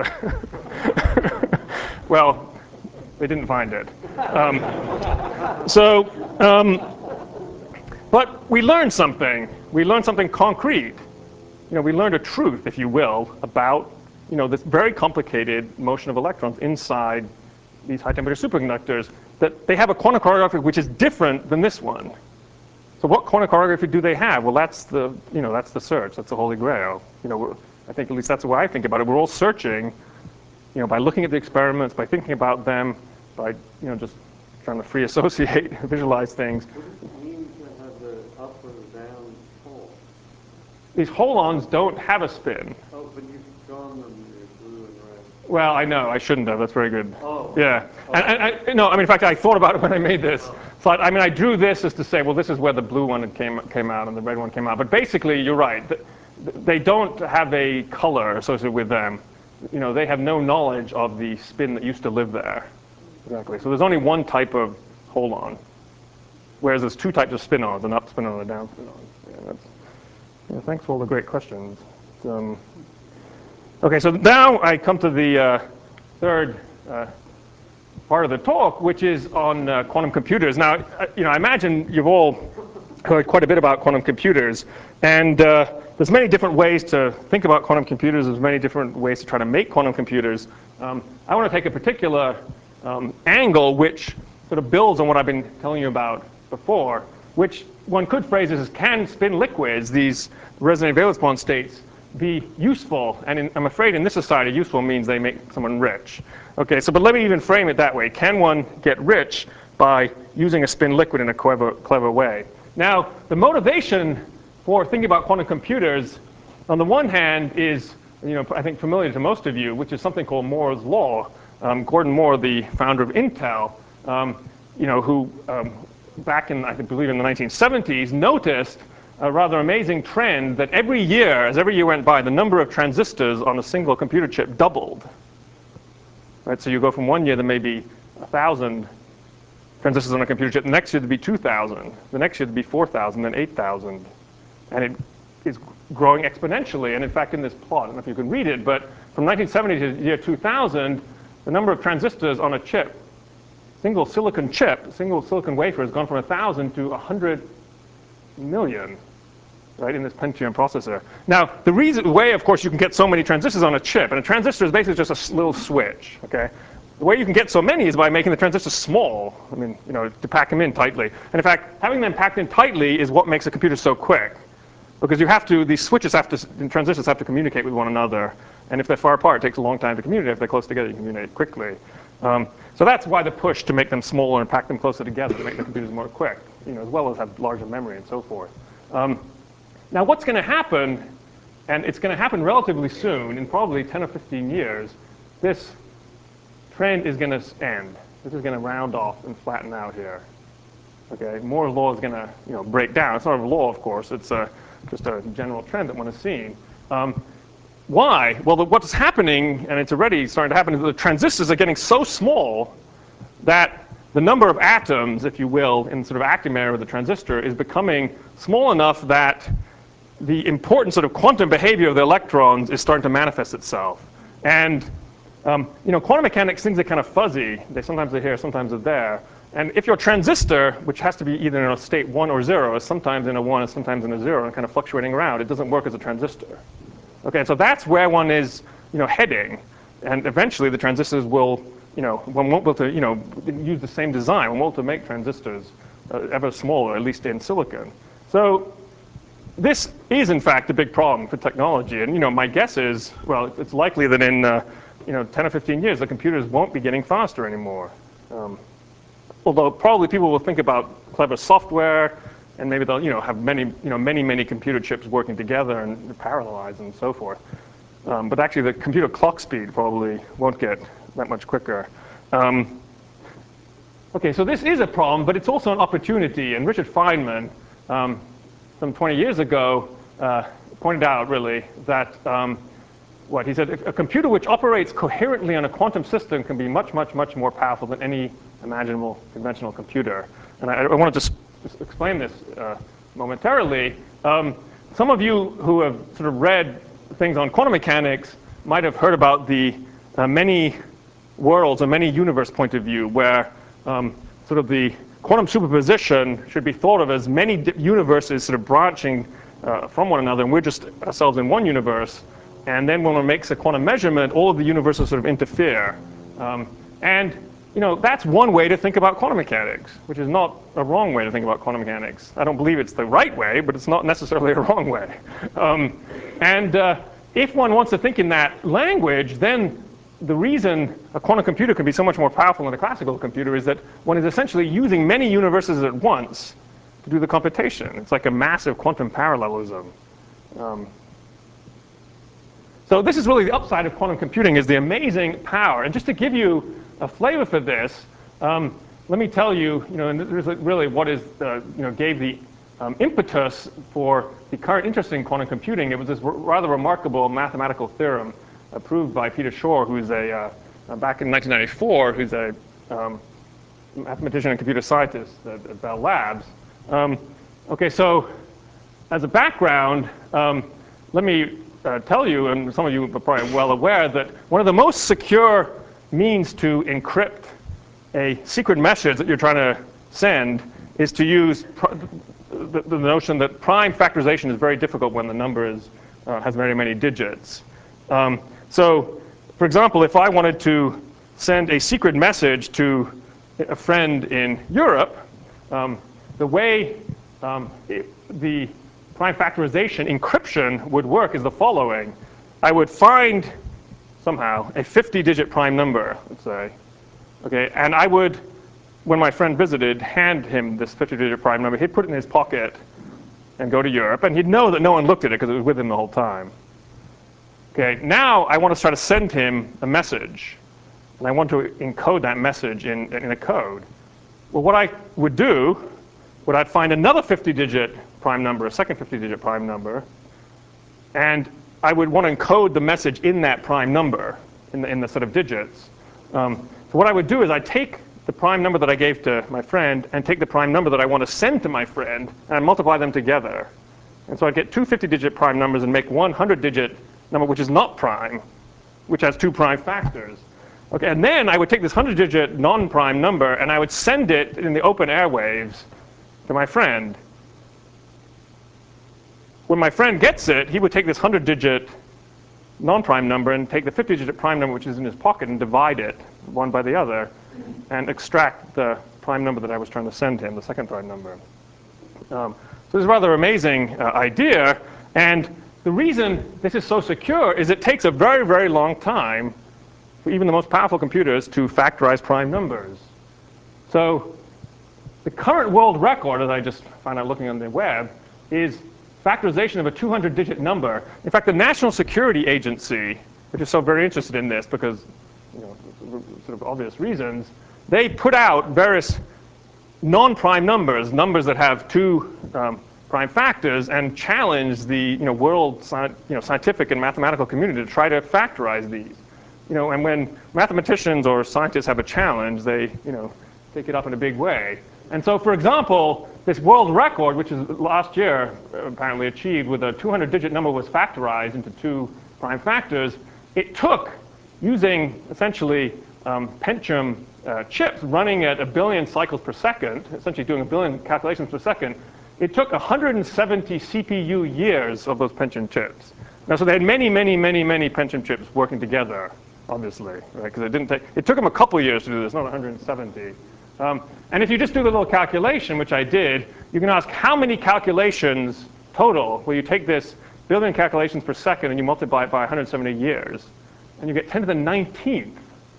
S1: the well, they didn't find it. Um, so, um, but we learned something. We learned something concrete. You know, we learned a truth, if you will, about, you know, this very complicated motion of electrons inside these high-temperature superconductors, that they have a quantum choreography which is different than this one. So what quantum choreography do they have? Well, that's the, you know, that's the search. That's the Holy Grail. You know, we're, I think at least that's the way I think about it. We're all searching, you know, by looking at the experiments, by thinking about them, by, you know, just trying to free associate, visualize things.
S2: What does it mean to have the up or the down pole?
S1: These holons don't have a spin.
S2: Oh, but you've drawn them in blue and red.
S1: Well, I know, I shouldn't have. That's very good.
S2: Oh.
S1: Yeah.
S2: Oh.
S1: And, and I, no, I mean, in fact, I thought about it when I made this.
S2: Oh.
S1: So I, I mean, I drew this as to say, well, this is where the blue one came, came out and the red one came out. But basically, you're right. They don't have a color associated with them. You know, they have no knowledge of the spin that used to live there. Exactly. So there's only one type of holon, whereas there's two types of spin-ons, an up spin-on and a down spin-on. Yeah, that's, yeah, thanks for all the great questions. Um, okay, so now I come to the uh, third uh, part of the talk, which is on uh, quantum computers. Now, uh, you know, I imagine you've all heard quite a bit about quantum computers, and uh, there's many different ways to think about quantum computers. There's many different ways to try to make quantum computers. Um, I want to take a particular um, angle which sort of builds on what I've been telling you about before, which one could phrase as, can spin liquids, these resonant valence bond states, be useful, and in, I'm afraid in this society useful means they make someone rich. Okay, so but let me even frame it that way. Can one get rich by using a spin liquid in a clever, clever way? Now, the motivation for thinking about quantum computers, on the one hand, is, you know, I think familiar to most of you, which is something called Moore's law. Um, Gordon Moore, the founder of Intel, um, you know, who um, back in, I believe, in the nineteen seventies, noticed a rather amazing trend that every year, as every year went by, the number of transistors on a single computer chip doubled. Right, so you go from one year, there may be a thousand transistors on a computer chip. The next year, there'd be two thousand. The next year, there'd be four thousand, then eight thousand. And it is growing exponentially. And in fact, in this plot, I don't know if you can read it, but from nineteen seventy to the year two thousand, the number of transistors on a chip, single silicon chip, single silicon wafer, has gone from one thousand to one hundred million, right, in this Pentium processor. Now, the reason, the way, of course, you can get so many transistors on a chip, and a transistor is basically just a s- little switch, okay? The way you can get so many is by making the transistors small, I mean, you know, to pack them in tightly. And in fact, having them packed in tightly is what makes a computer so quick. Because you have to, these switches have to, the transistors have to communicate with one another. And if they're far apart, it takes a long time to communicate. If they're close together, you can communicate quickly. Um, so that's why the push to make them smaller and pack them closer together to make the computers more quick, you know, as well as have larger memory and so forth. Um, now, what's going to happen, and it's going to happen relatively soon, in probably ten or fifteen years, this trend is going to end. This is going to round off and flatten out here. Okay, Moore's law is going to, you know, break down. It's not a law, of course. It's a, just a general trend that one has seen. Um, why? Well, the, what's happening, and it's already starting to happen, is the transistors are getting so small that the number of atoms, if you will, in sort of active area of the transistor is becoming small enough that the important sort of quantum behavior of the electrons is starting to manifest itself. And um, you know, quantum mechanics, things are kind of fuzzy. They sometimes are here, sometimes they're there. And if your transistor, which has to be either in a state one or zero, is sometimes in a one and sometimes in a zero and kind of fluctuating around, it doesn't work as a transistor. Okay, so that's where one is, you know, heading. And eventually the transistors will, you know, one won't be able to, you know, use the same design. One won't be able to make transistors uh, ever smaller, at least in silicon. So this is, in fact, a big problem for technology. And, you know, my guess is, well, it's likely that in, uh, you know, ten or fifteen years, the computers won't be getting faster anymore. Um, although probably people will think about clever software, and maybe they'll, you know, have many, you know, many, many computer chips working together and parallelize and so forth. Um, but actually, the computer clock speed probably won't get that much quicker. Um, okay, so this is a problem, but it's also an opportunity. And Richard Feynman, um, some twenty years ago, uh, pointed out really that um, what he said, a computer which operates coherently on a quantum system can be much, much, much more powerful than any imaginable conventional computer. And I, I want to just explain this uh, momentarily. Um, some of you who have sort of read things on quantum mechanics might have heard about the uh, many worlds or many universe point of view, where um, sort of the quantum superposition should be thought of as many universes sort of branching uh, from one another, and we're just ourselves in one universe. And then when one makes a quantum measurement, all of the universes sort of interfere. Um, and you know, that's one way to think about quantum mechanics, which is not a wrong way to think about quantum mechanics. I don't believe it's the right way, but it's not necessarily a wrong way. Um, and uh, if one wants to think in that language, then the reason a quantum computer can be so much more powerful than a classical computer is that one is essentially using many universes at once to do the computation. It's like a massive quantum parallelism. Um, So this is really the upside of quantum computing, is the amazing power. And just to give you a flavor for this, um, let me tell you, you know, and this is really what is, uh, you know, gave the um, impetus for the current interest in quantum computing. It was this r rather remarkable mathematical theorem approved by Peter Shor, who's a, uh, back in nineteen ninety-four, who's a um, mathematician and computer scientist at, at Bell Labs. Um, okay, so as a background, um, let me Uh, tell you, and some of you are probably well aware, that one of the most secure means to encrypt a secret message that you're trying to send is to use pr the, the notion that prime factorization is very difficult when the number is, uh, has very many digits. Um, so, for example, if I wanted to send a secret message to a friend in Europe, um, the way um, it, the prime factorization encryption would work is the following. I would find somehow a fifty digit prime number, let's say, okay, and I would, when my friend visited, hand him this fifty digit prime number. He'd put it in his pocket and go to Europe, and he'd know that no one looked at it because it was with him the whole time. Okay, now I want to try to send him a message, and I want to encode that message in, in a code. Well, what I would do, would I'd find another fifty digit prime number, a second fifty digit prime number, and I would want to encode the message in that prime number, in the, in the set of digits. Um, so what I would do is I'd take the prime number that I gave to my friend and take the prime number that I want to send to my friend, and I'd multiply them together. And so I'd get two fifty digit prime numbers and make one hundred digit number which is not prime, which has two prime factors. Okay, and then I would take this one hundred digit non-prime number and I would send it in the open airwaves to my friend. When my friend gets it, he would take this one hundred digit non-prime number and take the fifty digit prime number which is in his pocket and divide it one by the other and extract the prime number that I was trying to send him, the second prime number. Um, so this is a rather amazing uh, idea, and the reason this is so secure is it takes a very, very long time for even the most powerful computers to factorize prime numbers. So the current world record, as I just found out looking on the web, is factorization of a two hundred digit number. In fact, the National Security Agency, which is so very interested in this because, you know, sort of obvious reasons, they put out various non-prime numbers, numbers that have two um, prime factors, and challenge the you know, world sci you know, scientific and mathematical community to try to factorize these. You know, and when mathematicians or scientists have a challenge, they you know, take it up in a big way. And so, for example, this world record, which is last year apparently achieved with a two hundred digit number, was factorized into two prime factors. It took, using essentially um, Pentium uh, chips running at a billion cycles per second, essentially doing a billion calculations per second, it took one hundred seventy C P U years of those Pentium chips. Now, so they had many, many, many, many Pentium chips working together, obviously, right? Because it didn't take, it took them a couple of years to do this, not one hundred seventy. Um, and if you just do the little calculation, which I did, you can ask how many calculations total where you take this billion calculations per second and you multiply it by one hundred seventy years, and you get ten to the nineteenth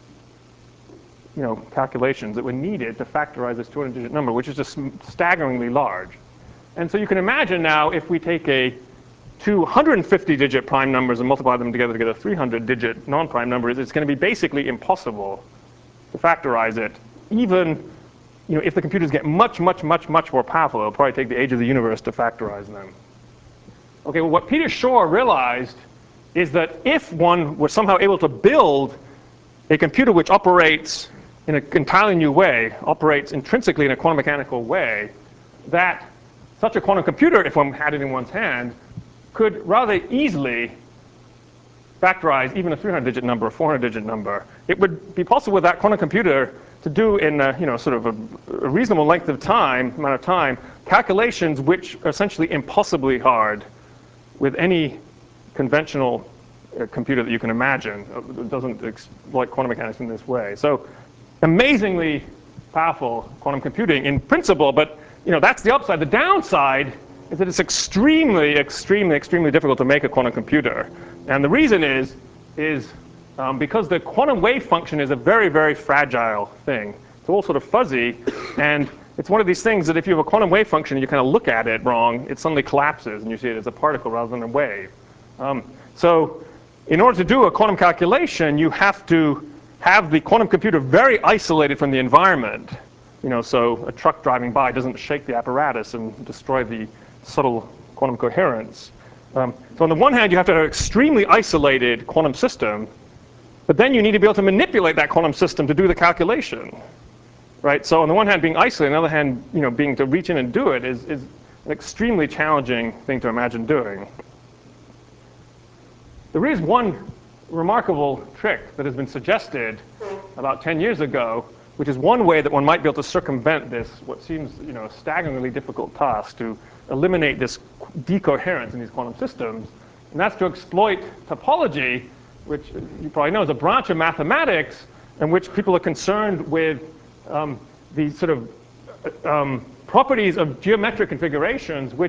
S1: you know, calculations that were needed to factorize this two hundred digit number, which is just staggeringly large. And so you can imagine now if we take a two hundred fifty digit prime numbers and multiply them together to get a three hundred digit non-prime number, it's going to be basically impossible to factorize it, even you know, if the computers get much, much, much, much more powerful. It'll probably take the age of the universe to factorize them. Okay, well, what Peter Shor realized is that if one were somehow able to build a computer which operates in an entirely new way, operates intrinsically in a quantum mechanical way, that such a quantum computer, if one had it in one's hand, could rather easily factorize even a three hundred digit number, a four hundred digit number. It would be possible with that quantum computer to do in a, you know, sort of a, a reasonable length of time, amount of time, calculations which are essentially impossibly hard with any conventional uh, computer that you can imagine. It doesn't exploit quantum mechanics in this way. So amazingly powerful quantum computing in principle, but you know, that's the upside. The downside is that it's extremely, extremely, extremely difficult to make a quantum computer. And the reason is, is um, because the quantum wave function is a very, very fragile thing. It's all sort of fuzzy, and it's one of these things that if you have a quantum wave function and you kind of look at it wrong, it suddenly collapses and you see it as a particle rather than a wave. Um, so in order to do a quantum calculation, you have to have the quantum computer very isolated from the environment. You know, so a truck driving by doesn't shake the apparatus and destroy the subtle quantum coherence. Um, so on the one hand, you have to have an extremely isolated quantum system, but then you need to be able to manipulate that quantum system to do the calculation, right? So on the one hand, being isolated, on the other hand, you know, being to reach in and do it is, is an extremely challenging thing to imagine doing. There is one remarkable trick that has been suggested about ten years ago, which is one way that one might be able to circumvent this, what seems you know, a staggeringly difficult task, to eliminate this decoherence in these quantum systems. And that's to exploit topology, which you probably know is a branch of mathematics in which people are concerned with um, the sort of um, properties of geometric configurations which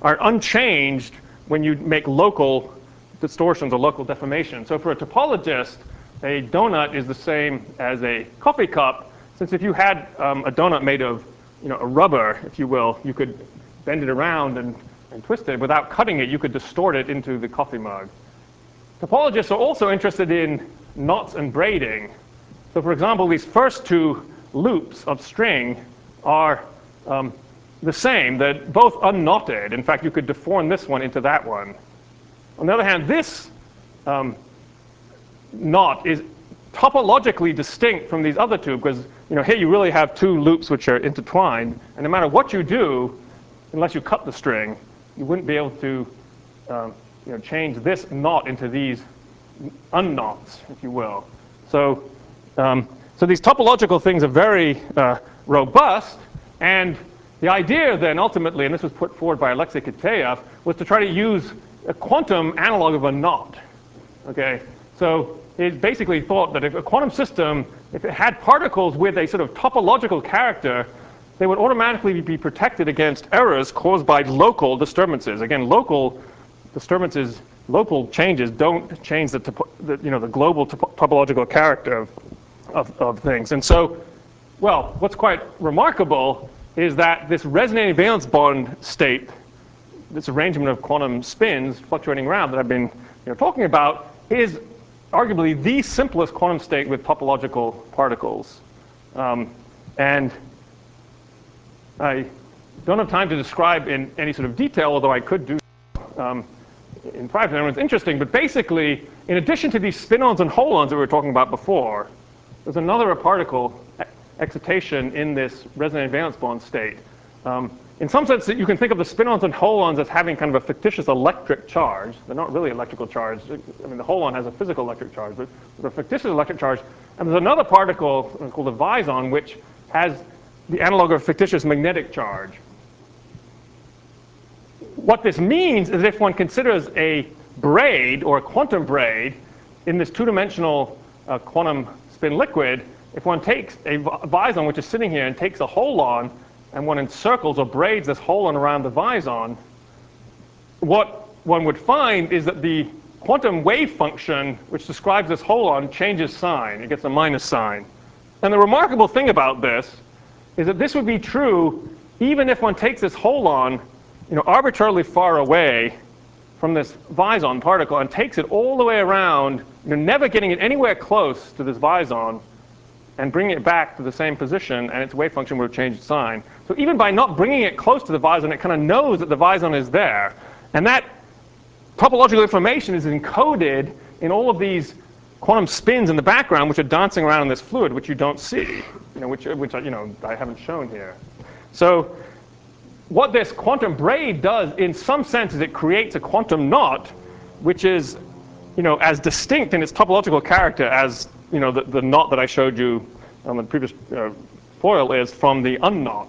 S1: are unchanged when you make local distortions or local deformation. So for a topologist, a donut is the same as a coffee cup, since if you had um, a donut made of you know, a rubber, if you will, you could bend it around and, and twist it. Without cutting it, you could distort it into the coffee mug. Topologists are also interested in knots and braiding. So for example, these first two loops of string are um, the same. They're both unknotted. In fact, you could deform this one into that one. On the other hand, this um, knot is topologically distinct from these other two, because you know, here you really have two loops which are intertwined, and no matter what you do, unless you cut the string, you wouldn't be able to um, you know, change this knot into these unknots, if you will. So, um, so these topological things are very uh, robust, and the idea then ultimately, and this was put forward by Alexei Kitaev, was to try to use a quantum analog of a knot. Okay, so it basically thought that if a quantum system, if it had particles with a sort of topological character, they would automatically be protected against errors caused by local disturbances. Again, local disturbances, local changes don't change the, topo the you know, the global topo topological character of, of, of things. And so, well, what's quite remarkable is that this resonating valence bond state, this arrangement of quantum spins fluctuating around that I've been you know, talking about, is arguably the simplest quantum state with topological particles. Um, and I don't have time to describe in any sort of detail, although I could do um, in private. It's interesting, but basically, in addition to these spin-ons and holons that we were talking about before, there's another particle excitation in this resonating valence bond state. Um, in some sense, you can think of the spin-ons and holons as having kind of a fictitious electric charge. They're not really electrical charge. I mean, the holon has a physical electric charge, but they're a fictitious electric charge. And there's another particle called a vison, which has the analog of a fictitious magnetic charge. What this means is if one considers a braid or a quantum braid in this two-dimensional uh, quantum spin liquid, if one takes a vison which is sitting here and takes a holon and one encircles or braids this holon around the vison, what one would find is that the quantum wave function which describes this holon changes sign. It gets a minus sign. And the remarkable thing about this is that this would be true even if one takes this holon you know, arbitrarily far away from this vison particle and takes it all the way around, you know, never getting it anywhere close to this vison, and bringing it back to the same position, and its wave function would have changed sign. So even by not bringing it close to the vison, it kind of knows that the vison is there. And that topological information is encoded in all of these quantum spins in the background, which are dancing around in this fluid, which you don't see, you know, which, which you know, I haven't shown here. So what this quantum braid does, in some sense, is it creates a quantum knot, which is you know, as distinct in its topological character as you know, the, the knot that I showed you on the previous uh, foil is from the unknot.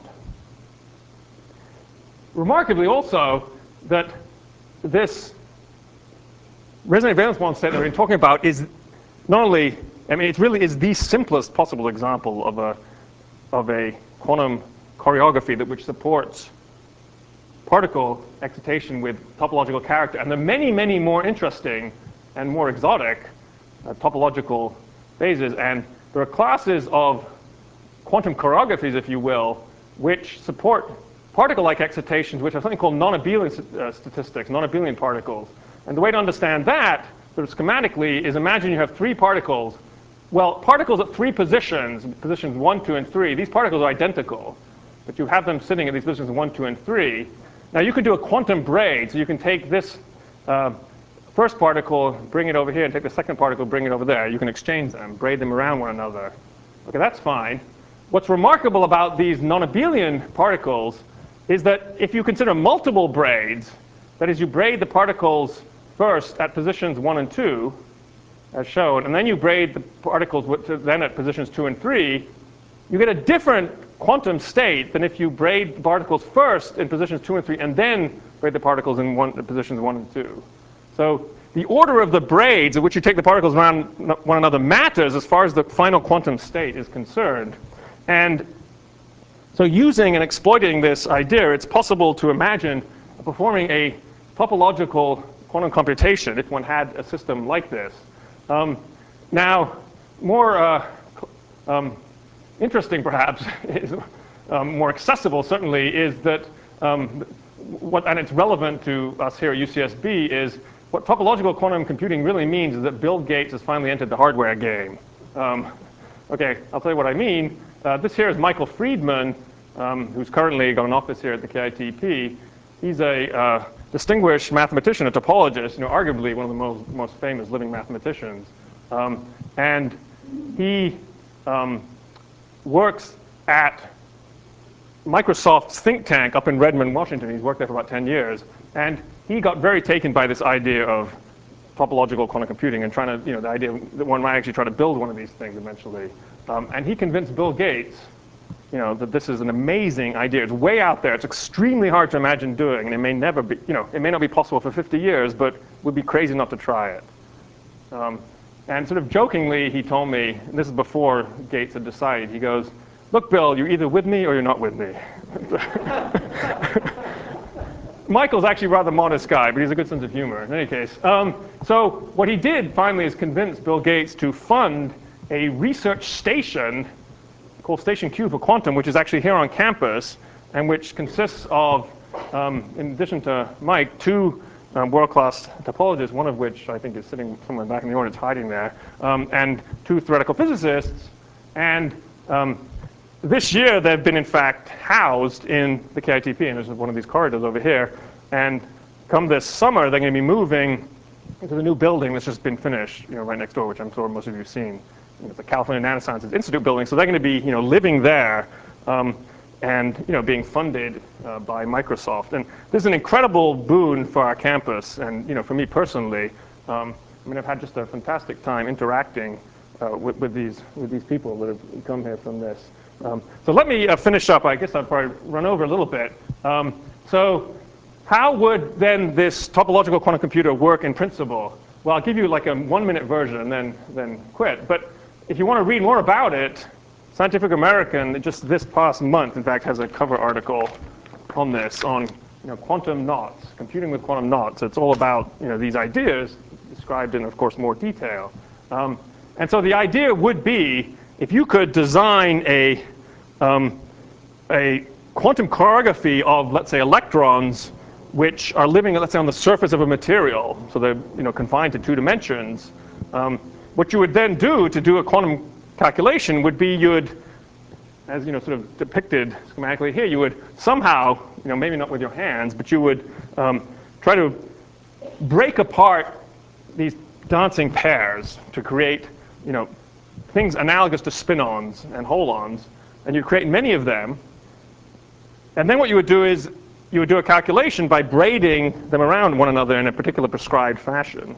S1: Remarkably also, that this resonating valence bond state that we're talking about is not only, I mean, it really is the simplest possible example of a, of a quantum choreography that which supports particle excitation with topological character. And there are many, many more interesting and more exotic uh, topological phases. And there are classes of quantum choreographies, if you will, which support particle-like excitations, which are something called non-abelian uh, statistics, non-abelian particles. And the way to understand that, sort of schematically, is imagine you have three particles. Well, particles at three positions, positions one, two, and three, these particles are identical. But you have them sitting at these positions one, two, and three. Now you could do a quantum braid, so you can take this uh, first particle, bring it over here, and take the second particle, bring it over there. You can exchange them, braid them around one another. Okay, that's fine. What's remarkable about these non-abelian particles is that if you consider multiple braids, that is, you braid the particles first at positions one and two, as shown, and then you braid the particles then at positions two and three, you get a different quantum state than if you braid the particles first in positions two and three and then braid the particles in one, positions one and two. So the order of the braids at which you take the particles around one another matters as far as the final quantum state is concerned. And so using and exploiting this idea, it's possible to imagine performing a topological quantum computation if one had a system like this. Um, now, more uh, um, interesting perhaps, is, um, more accessible certainly, is that um, what, and it's relevant to us here at U C S B, is what topological quantum computing really means is that Bill Gates has finally entered the hardware game. Um, okay, I'll tell you what I mean. Uh, this here is Michael Friedman, um, who's currently got an office here at the K I T P. He's a uh, distinguished mathematician, a topologist, you know, arguably one of the most, most famous living mathematicians. Um, and he um, works at Microsoft's think tank up in Redmond, Washington. He's worked there for about ten years. And he got very taken by this idea of topological quantum computing and trying to, you know, the idea that one might actually try to build one of these things eventually. Um, and he convinced Bill Gates, you know, that this is an amazing idea. It's way out there. It's extremely hard to imagine doing, and it may never be, you know, it may not be possible for fifty years, but would be crazy not to try it. Um, and sort of jokingly, he told me, and this is before Gates had decided, he goes, "Look, Bill, you're either with me or you're not with me." Michael's actually a rather modest guy, but he has a good sense of humor in any case. Um, so what he did finally is convince Bill Gates to fund a research station called Station Q for Quantum, which is actually here on campus, and which consists of, um, in addition to Mike, two um, world-class topologists, one of which I think is sitting somewhere back in the audience hiding there, um, and two theoretical physicists. And um, this year, they've been, in fact, housed in the K I T P, and there's one of these corridors over here. And come this summer, they're going to be moving into the new building that's just been finished, you know, right next door, which I'm sure most of you have seen. It's the California Nanosciences Institute building. So they're going to be, you know, living there um, and, you know, being funded uh, by Microsoft. And this is an incredible boon for our campus, and, you know, for me personally. Um, I mean, I've had just a fantastic time interacting uh, with, with these with these people that have come here from this. Um, so let me uh, finish up. I guess I'll probably run over a little bit. Um, so how would then this topological quantum computer work in principle? Well, I'll give you like a one-minute version and then, then quit. But if you want to read more about it, Scientific American, just this past month, in fact, has a cover article on this, on, you know, quantum knots, computing with quantum knots. It's all about, you know, these ideas described in, of course, more detail. Um, and so the idea would be, if you could design a, um, a quantum choreography of, let's say, electrons, which are living, let's say, on the surface of a material, so they're, you know, confined to two dimensions, um, what you would then do to do a quantum calculation would be you would, as, you know, sort of depicted schematically here, you would somehow, you know, maybe not with your hands, but you would um, try to break apart these dancing pairs to create, you know, things analogous to spin-ons and hole-ons, and you create many of them. And then what you would do is you would do a calculation by braiding them around one another in a particular prescribed fashion.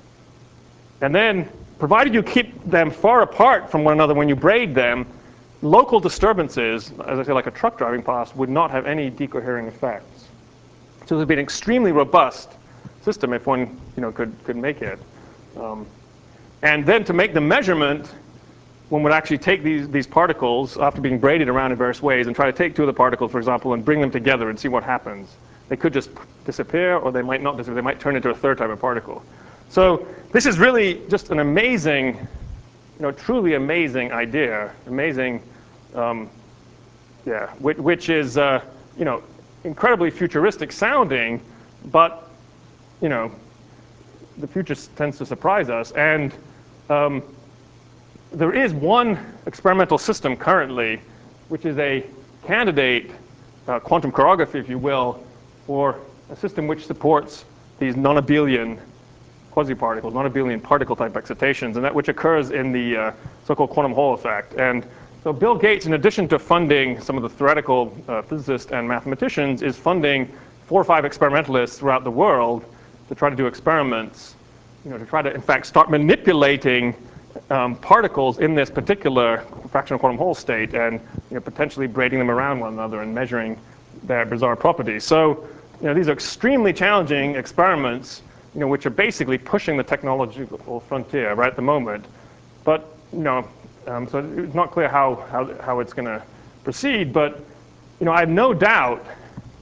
S1: And then, provided you keep them far apart from one another when you braid them, local disturbances, as I say, like a truck driving past, would not have any decohering effects. So it would be an extremely robust system if one, you know, could, could make it. Um, and then to make the measurement, one would actually take these, these particles after being braided around in various ways and try to take two of the particles, for example, and bring them together and see what happens. They could just disappear, or they might not disappear. They might turn into a third type of particle. So this is really just an amazing, you know, truly amazing idea, amazing, um, yeah, which, which is, uh, you know, incredibly futuristic sounding, but, you know, the future tends to surprise us. And um, there is one experimental system currently, which is a candidate uh, quantum choreography, if you will, for a system which supports these non-abelian quasi-particles, non-abelian particle-type excitations, and that which occurs in the uh, so-called quantum Hall effect. And so Bill Gates, in addition to funding some of the theoretical uh, physicists and mathematicians, is funding four or five experimentalists throughout the world to try to do experiments, you know, to try to, in fact, start manipulating um, particles in this particular fractional quantum Hall state and, you know, potentially braiding them around one another and measuring their bizarre properties. So, you know, these are extremely challenging experiments, you know, which are basically pushing the technological frontier right at the moment. But, you know, um, so it's not clear how, how, how it's going to proceed. But, you know, I have no doubt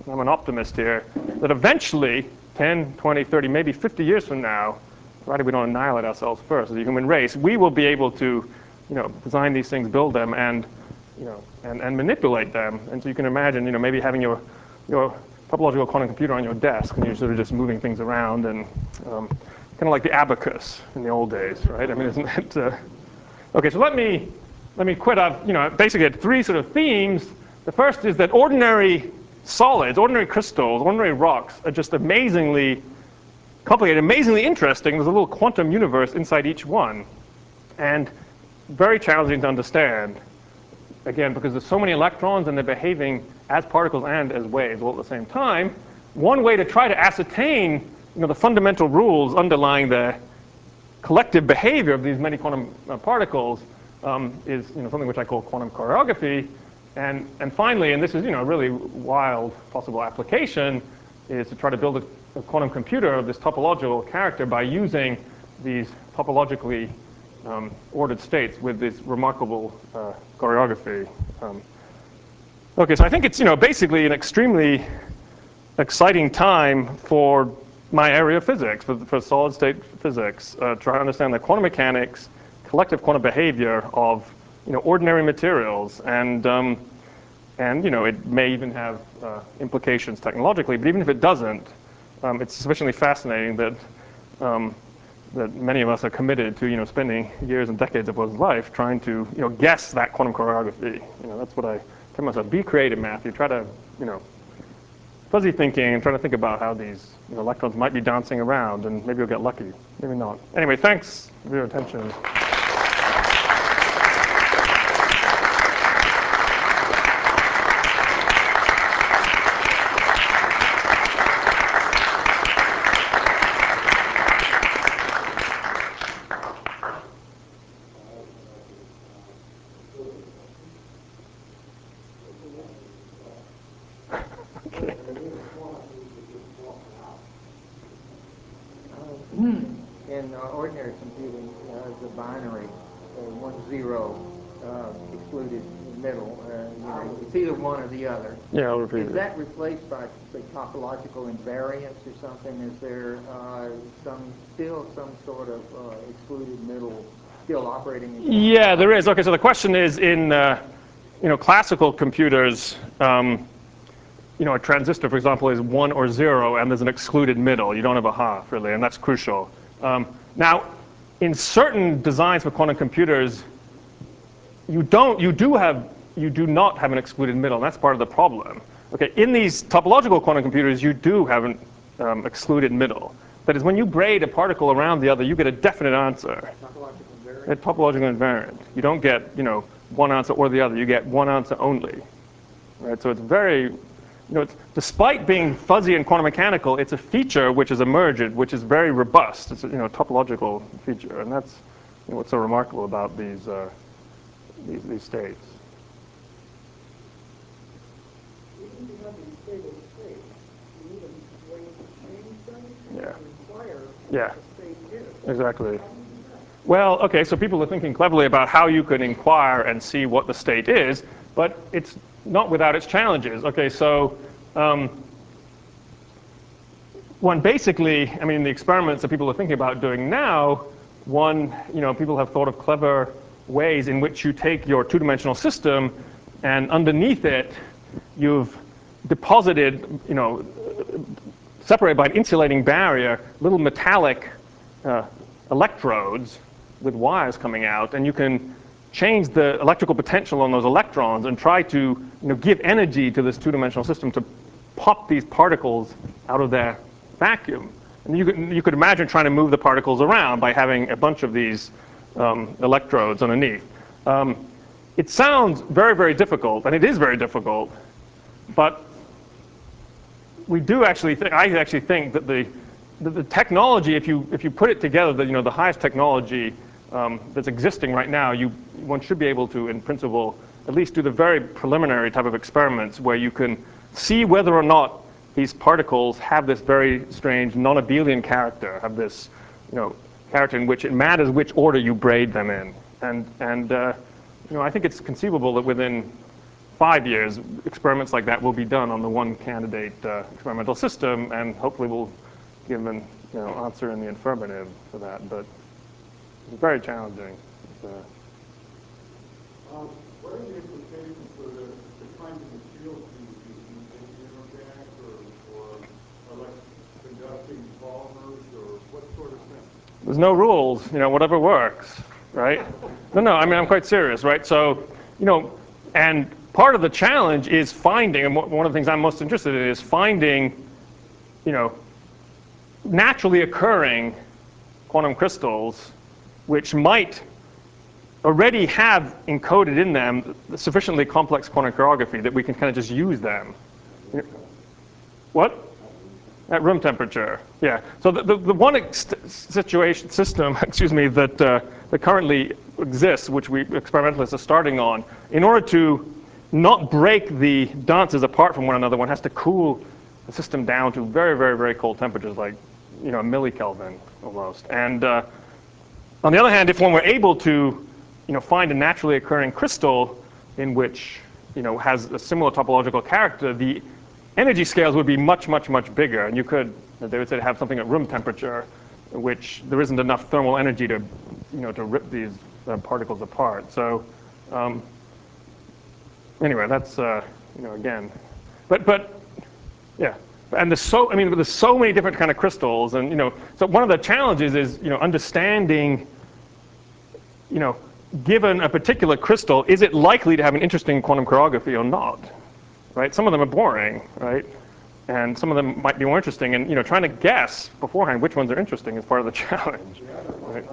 S1: I'm an optimist here, that eventually, ten, twenty, thirty, maybe fifty years from now, provided we don't annihilate ourselves first as a human race, we will be able to, you know, design these things, build them, and, you know, and, and manipulate them. And so you can imagine, you know, maybe having your, your topological quantum computer on your desk, and you're sort of just moving things around, and um, kind of like the abacus in the old days, right? I mean, isn't it? Uh... Okay, so let me let me quit. I've, you know, basically had three sort of themes. The first is that ordinary solids, ordinary crystals, ordinary rocks are just amazingly complicated, amazingly interesting. There's a little quantum universe inside each one, and very challenging to understand. Again, because there's so many electrons and they're behaving as particles and as waves all at the same time. One way to try to ascertain, you know, the fundamental rules underlying the collective behavior of these many quantum uh, particles um, is, you know, something which I call quantum choreography. And, and finally, and this is, you know, a really wild possible application, is to try to build a, a quantum computer of this topological character by using these topologically um, ordered states with this remarkable uh, choreography. Um, okay, so I think it's, you know, basically an extremely exciting time for my area of physics, for, for solid state physics, uh, try to understand the quantum mechanics, collective quantum behavior of, you know, ordinary materials, and um, and you know, it may even have uh, implications technologically. But even if it doesn't, um, it's sufficiently fascinating that um, that many of us are committed to, you know, spending years and decades of one's life trying to, you know, guess that quantum choreography. You know, that's what I tell myself: be creative, Matthew. Try to, you know, fuzzy thinking and trying to think about how these, you know, electrons might be dancing around, and maybe you'll get lucky, maybe not. Anyway, thanks for your attention.
S2: In uh, ordinary computing, uh, the binary, uh, one zero uh, excluded middle, uh, you know, it's either one or the other.
S1: Yeah, I'll repeat
S2: Is
S1: it.
S2: that replaced by, say, topological invariance or something? Is there uh, some still some sort of uh, excluded middle still operating? In
S1: Yeah, there is. Okay, so the question is, in uh, you know, classical computers, um, you know, a transistor, for example, is one or zero, and there's an excluded middle. You don't have a half, really, and that's crucial. Um, now, in certain designs for quantum computers, you don't, you do have, you do not have an excluded middle, and that's part of the problem. Okay, in these topological quantum computers, you do have an um, excluded middle. That is, when you braid a particle around the other, you get a definite answer.
S2: topological invariance?
S1: A topological invariant. You don't get, you know, one answer or the other. You get one answer only. Right? So it's very, you know, it's, despite being fuzzy and quantum mechanical, it's a feature which has emerged, which is very robust. It's a, you know, topological feature, and that's, you know, what's so remarkable about these uh, these, these states.
S4: Even to have these stable states, you need a way to change them and
S1: Yeah.
S4: inquire
S1: Yeah.
S4: what the state is.
S1: Exactly.
S4: How do you do that?
S1: Well, okay, so people are thinking cleverly about how you can inquire and see what the state is, but it's not without its challenges. Okay, so um, one basically, I mean, the experiments that people are thinking about doing now, one, you know, people have thought of clever ways in which you take your two-dimensional system and underneath it you've deposited, you know, separated by an insulating barrier, little metallic uh, electrodes with wires coming out, and you can change the electrical potential on those electrons and try to, you know, give energy to this two-dimensional system to pop these particles out of their vacuum. And you could, you could imagine trying to move the particles around by having a bunch of these um, electrodes underneath. Um, it sounds very, very difficult, and it is very difficult, but we do actually think, I actually think that the, the, the technology, if you, if you put it together, the, you know, the highest technology um, that's existing right now, you, one should be able to, in principle, at least do the very preliminary type of experiments where you can see whether or not these particles have this very strange non-abelian character, have this, you know, character in which it matters which order you braid them in. And, and uh, you know, I think it's conceivable that within five years, experiments like that will be done on the one candidate uh, experimental system, and hopefully we'll give an you know, answer in the affirmative for that. But it's very challenging. It's, uh,
S5: Um, what are the implications for the, the kinds of materials you use? Maybe inorganic or, or, or like conducting polymers, or what sort of thing?
S1: There's no rules, you know, whatever works, right? No, no, I mean, I'm quite serious, right? So, you know, and part of the challenge is finding, and one of the things I'm most interested in is finding, you know, naturally occurring quantum crystals which might already have encoded in them sufficiently complex quantum chirography that we can kind of just use them. What? At room temperature, yeah. So the, the, the one situation system, excuse me, that, uh, that currently exists, which we experimentalists are starting on, in order to not break the dances apart from one another, one has to cool the system down to very, very, very cold temperatures, like you know, a millikelvin almost. And uh, on the other hand, if one were able to you know, find a naturally occurring crystal in which you know, has a similar topological character, the energy scales would be much, much, much bigger, and you could, they would say, have something at room temperature, which there isn't enough thermal energy to, you know, to rip these uh, particles apart. So, um, anyway, that's, uh, you know, again, but, but, yeah, and there's so, I mean, there's so many different kind of crystals, and you know, so one of the challenges is, you know, understanding, you know, given a particular crystal, is it likely to have an interesting quantum chirography or not? Right? Some of them are boring, right? And some of them might be more interesting. And you know, trying to guess beforehand which ones are interesting is part of the challenge. Right?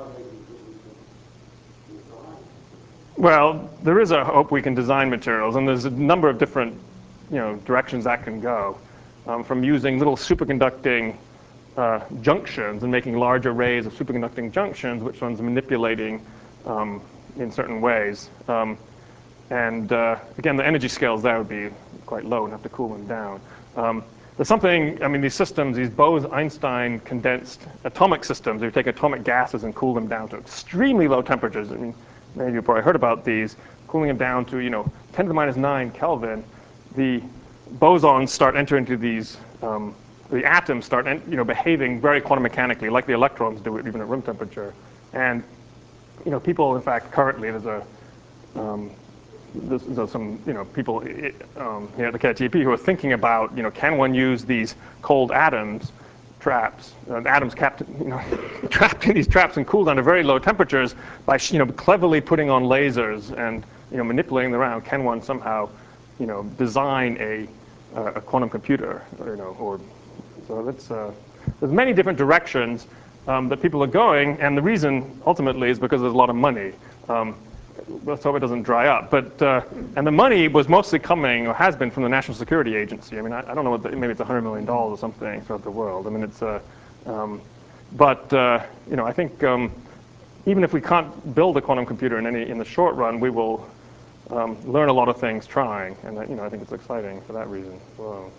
S1: Well, there is a hope we can design materials, and there's a number of different, you know, directions that can go, um, from using little superconducting uh, junctions and making large arrays of superconducting junctions, which one's manipulating um, in certain ways. Um, And uh, again, the energy scales there would be quite low and have to cool them down. Um, there's something, I mean, these systems, these Bose-Einstein condensed atomic systems, you take atomic gases and cool them down to extremely low temperatures. I mean, many of you probably heard about these, cooling them down to, you know, ten to the minus nine Kelvin. The bosons start entering into these, um, the atoms start, you know, behaving very quantum mechanically, like the electrons do even at room temperature. And, you know, people, in fact, currently, there's a, um, There's, there's some, you know, people um, here at the K I T P who are thinking about, you know, can one use these cold atoms, traps, uh, atoms capped, you know, trapped in these traps and cooled down to very low temperatures by, you know, cleverly putting on lasers and, you know, manipulating them around. Can one somehow, you know, design a, uh, a quantum computer, or, you know, or so that's uh, there's many different directions um, that people are going, and the reason ultimately is because there's a lot of money. Um, Let's hope it doesn't dry up. But uh, and the money was mostly coming, or has been, from the National Security Agency. I mean, I, I don't know what the, maybe it's a hundred million dollars or something throughout the world. I mean, it's uh, um, but uh, you know, I think um, even if we can't build a quantum computer in any in the short run, we will um, learn a lot of things trying, and uh, you know, I think it's exciting for that reason as well.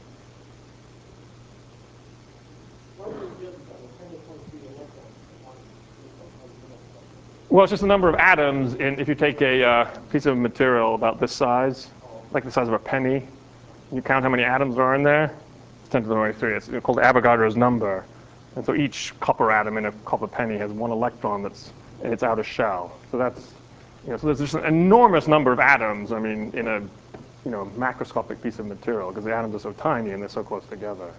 S1: Well, it's just the number of atoms in, if you take a uh, piece of material about this size, like the size of a penny, you count how many atoms are in there, it's ten to the twenty-three. It's called Avogadro's number. And so each copper atom in a copper penny has one electron that's in its outer shell. So that's, you know, so there's just an enormous number of atoms, I mean, in a, you know, macroscopic piece of material, because the atoms are so tiny and they're so close together.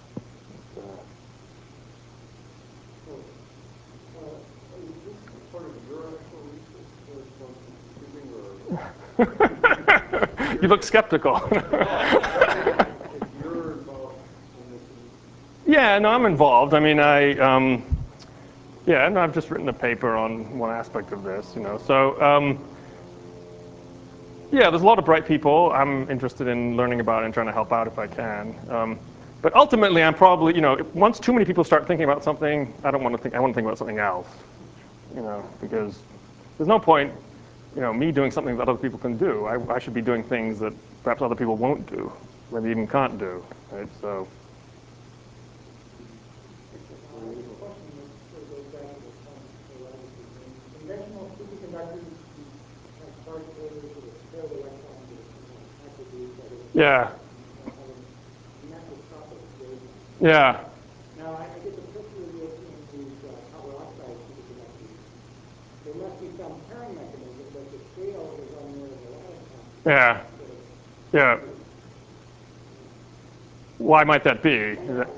S1: You look skeptical. Yeah, no, I'm involved. I mean, I, um, yeah, and I've just written a paper on one aspect of this, you know. So, um, yeah, there's a lot of bright people. I'm interested in learning about it and trying to help out if I can. Um, but ultimately, I'm probably, you know, once too many people start thinking about something, I don't want to think, I want to think about something else, you know, because there's no point, you know, me doing something that other people can do. I, I should be doing things that perhaps other people won't do, maybe even can't do, right? So.
S4: Conventional superconductors have particles that are paired electrons that are active
S1: Yeah.
S4: macroscopic gauge.
S1: Yeah.
S4: Now, I, I get the picture of this in these uh, copper oxide superconductors. There must be some pairing mechanism, but the scale is on there as a lattice count.
S1: Yeah. Yeah. Why might that be?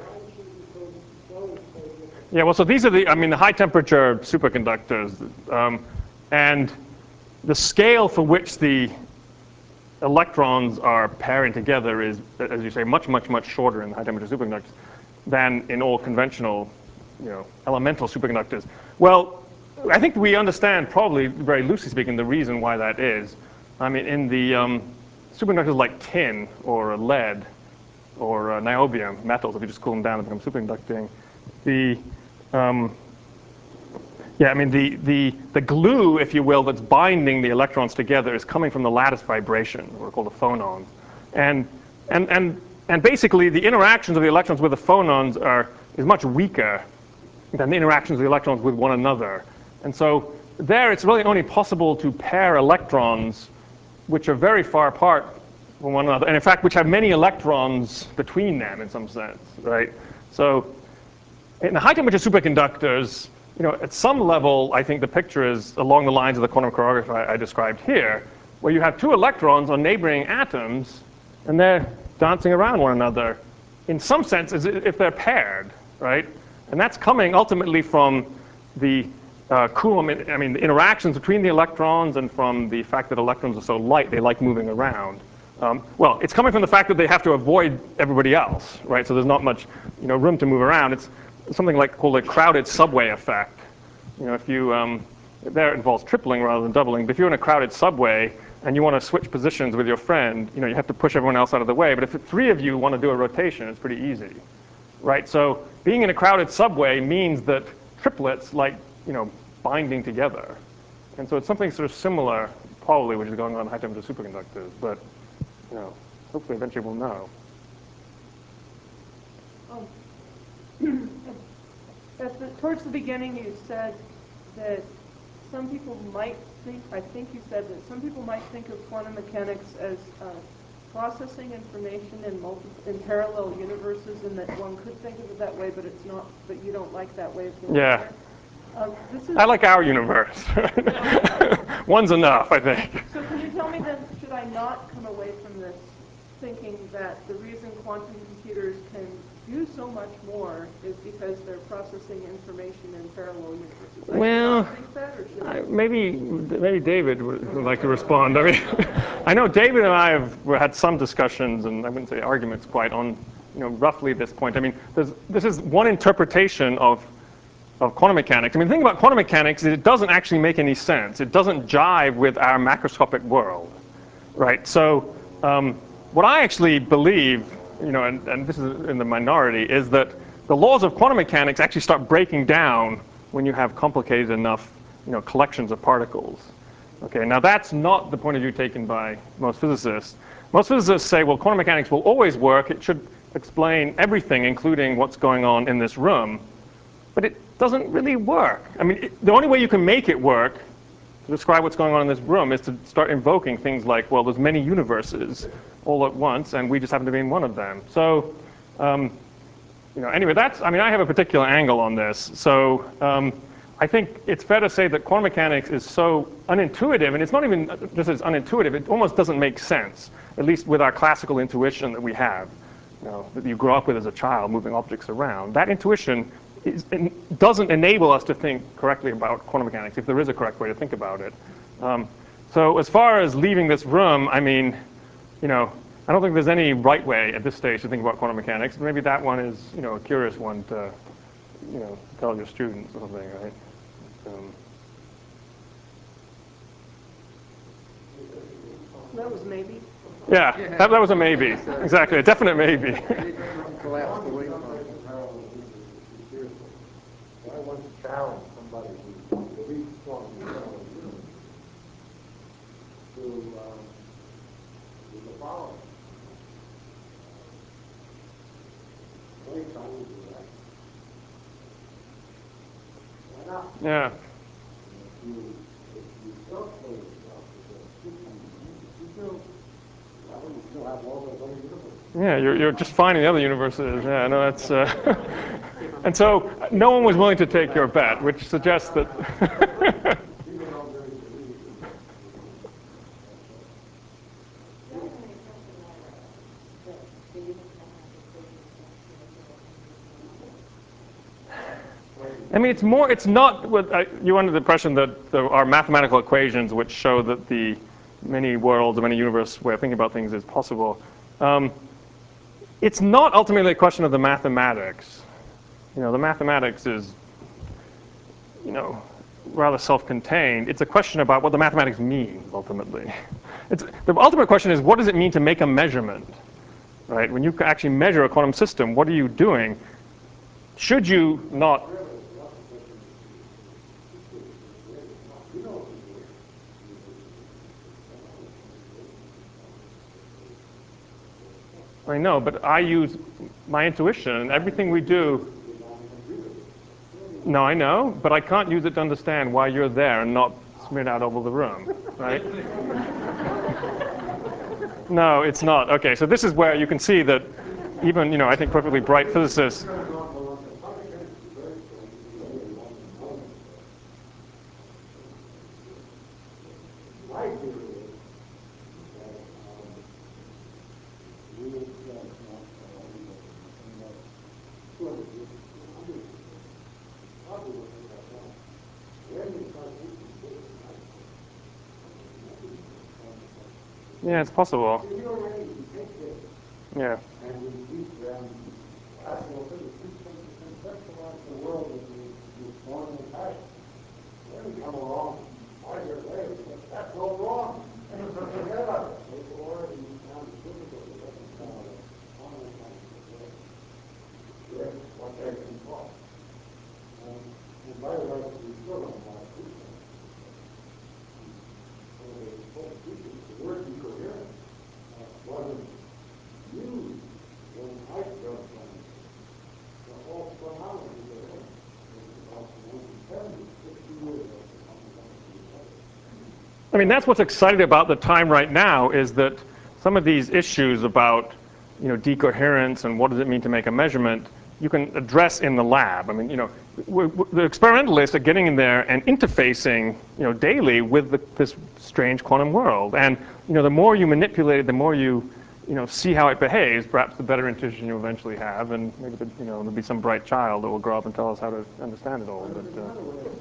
S1: Yeah, well, so these are the, I mean, the high temperature superconductors. Um, and the scale for which the electrons are pairing together is, as you say, much, much, much shorter in high temperature superconductors than in all conventional, you know, elemental superconductors. Well, I think we understand, probably very loosely speaking, the reason why that is. I mean, in the um, superconductors like tin or lead or uh, niobium metals, if you just cool them down and become superconducting, the um, yeah, I mean the, the the glue, if you will, that's binding the electrons together is coming from the lattice vibration, what are called the phonons, and and and and basically the interactions of the electrons with the phonons are is much weaker than the interactions of the electrons with one another, and so there it's really only possible to pair electrons which are very far apart from one another, and in fact which have many electrons between them in some sense, right? So in the high temperature superconductors, you know, at some level, I think the picture is along the lines of the quantum choreography I, I described here, where you have two electrons on neighboring atoms, and they're dancing around one another, in some sense, as if they're paired, right? And that's coming ultimately from the uh, Coulomb, I mean, the interactions between the electrons, and from the fact that electrons are so light, they like moving around. Um, well, it's coming from the fact that they have to avoid everybody else, right? So there's not much, you know, room to move around. It's something like called a crowded subway effect. You know, if you um, there it involves tripling rather than doubling. But if you're in a crowded subway and you want to switch positions with your friend, you know, you have to push everyone else out of the way. But if the three of you want to do a rotation, it's pretty easy, right? So being in a crowded subway means that triplets like, you know, binding together, and so it's something sort of similar, probably, which is going on in high temperature superconductors. But you know, hopefully, eventually, we'll know.
S6: Um, at the, towards the beginning, you said that some people might think, I think you said that some people might think of quantum mechanics as uh, processing information in multiple, in parallel universes, and that one could think of it that way, but it's not, but you don't like that way of thinking.
S1: Yeah.
S6: Um, this is,
S1: I like our universe. One's enough, I think.
S6: So can you tell me then, should I not come away from this thinking that the reason quantum computers can do so much more is because they're processing information in parallel universes? I
S1: Well,
S6: think that, or should
S1: I, maybe maybe David would, would like to respond. I mean, I know David and I have had some discussions, and I wouldn't say arguments quite, on, you know, roughly this point. I mean, there's, this is one interpretation of of quantum mechanics. I mean, the thing about quantum mechanics is it doesn't actually make any sense. It doesn't jive with our macroscopic world, right? So um, what I actually believe, you know, and, and this is in the minority, is that the laws of quantum mechanics actually start breaking down when you have complicated enough, you know, collections of particles. Okay, now that's not the point of view taken by most physicists. Most physicists say, well, quantum mechanics will always work. It should explain everything, including what's going on in this room. But it doesn't really work. I mean, it, the only way you can make it work to describe what's going on in this room is to start invoking things like, well, there's many universes all at once, and we just happen to be in one of them. So, um, you know, anyway, that's, I mean, I have a particular angle on this. So um, I think it's fair to say that quantum mechanics is so unintuitive, and it's not even just as unintuitive, it almost doesn't make sense, at least with our classical intuition that we have, you know, that you grow up with as a child, moving objects around. That intuition is, doesn't enable us to think correctly about quantum mechanics, if there is a correct way to think about it. Um, so as far as leaving this room, I mean, you know, I don't think there's any right way at this stage to think about quantum mechanics. Maybe that one is, you know, a curious one to, you know, tell your students or something, right? Um,
S6: that was maybe?
S1: yeah,
S2: Yeah.
S1: that, that was a maybe. Exactly, a definite maybe.
S2: Collapse the wave function.
S5: I want to challenge somebody who believes strongly in parallel universe to um, do the following. Anytime you do that, why not?
S1: Yeah.
S5: And if you, if you don't know yourself as a super, you still, well, you still have all those
S1: Yeah, you're, you're just fine in the other universes. Yeah, no, that's. Uh, and so no one was willing to take your bet, which suggests that. I mean, it's more. It's not. What I, you under the impression that there are mathematical equations which show that the many worlds, or many universe way of thinking about things is possible. Um, it's not ultimately a question of the mathematics. You know, the mathematics is, you know, rather self-contained. It's a question about what the mathematics means ultimately. It's, the ultimate question is, what does it mean to make a measurement, right? When you actually measure a quantum system, what are you doing? Should you not? I know, but I use my intuition, and everything we do. No, I know, but I can't use it to understand why you're there and not smeared out over the room, right? No, it's not. Okay, so this is where you can see that even, you know, I think perfectly bright physicists. Yeah, it's possible. Yeah. I mean, that's what's exciting about the time right now is that some of these issues about, you know, decoherence and what does it mean to make a measurement, you can address in the lab. I mean, you know, we're, we're, the experimentalists are getting in there and interfacing, you know, daily with the, this strange quantum world. And, you know, the more you manipulate it, the more you, you know, see how it behaves, perhaps the better intuition you eventually have, and maybe, the, you know, there'll be some bright child that will grow up and tell us how to understand it all. But, uh,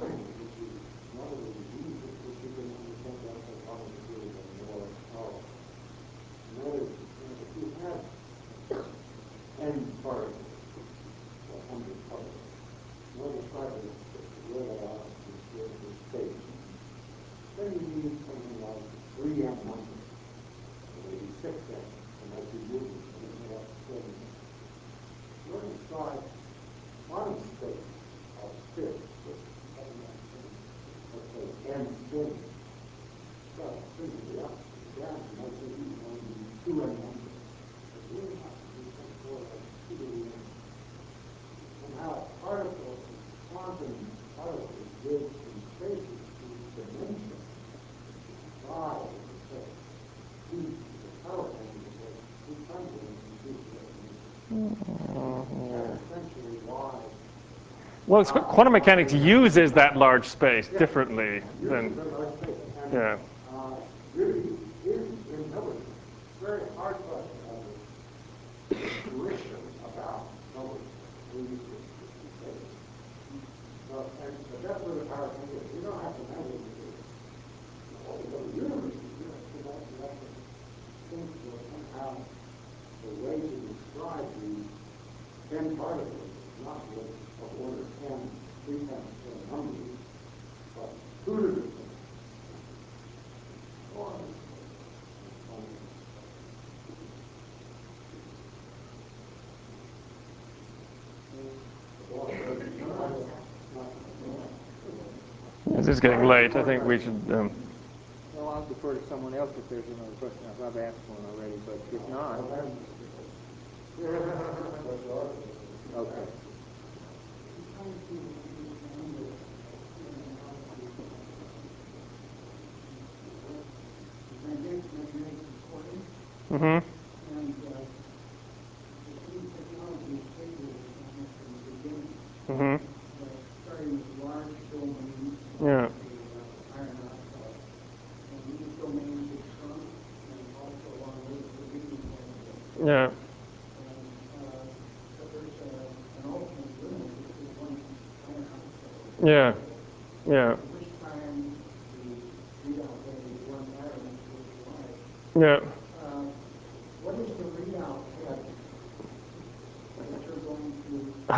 S1: Well, it's, quantum mechanics uses that large space differently than, yeah. This is getting late. I think we should. Um...
S2: Well, I'll defer to someone else if there's another question. I've asked one already, but if not. Okay.
S1: Mm-hmm.
S7: And uh,
S1: Yeah, yeah,
S4: Which time the readout is one pattern is
S1: yeah.
S4: uh, what is the readout head that you're going to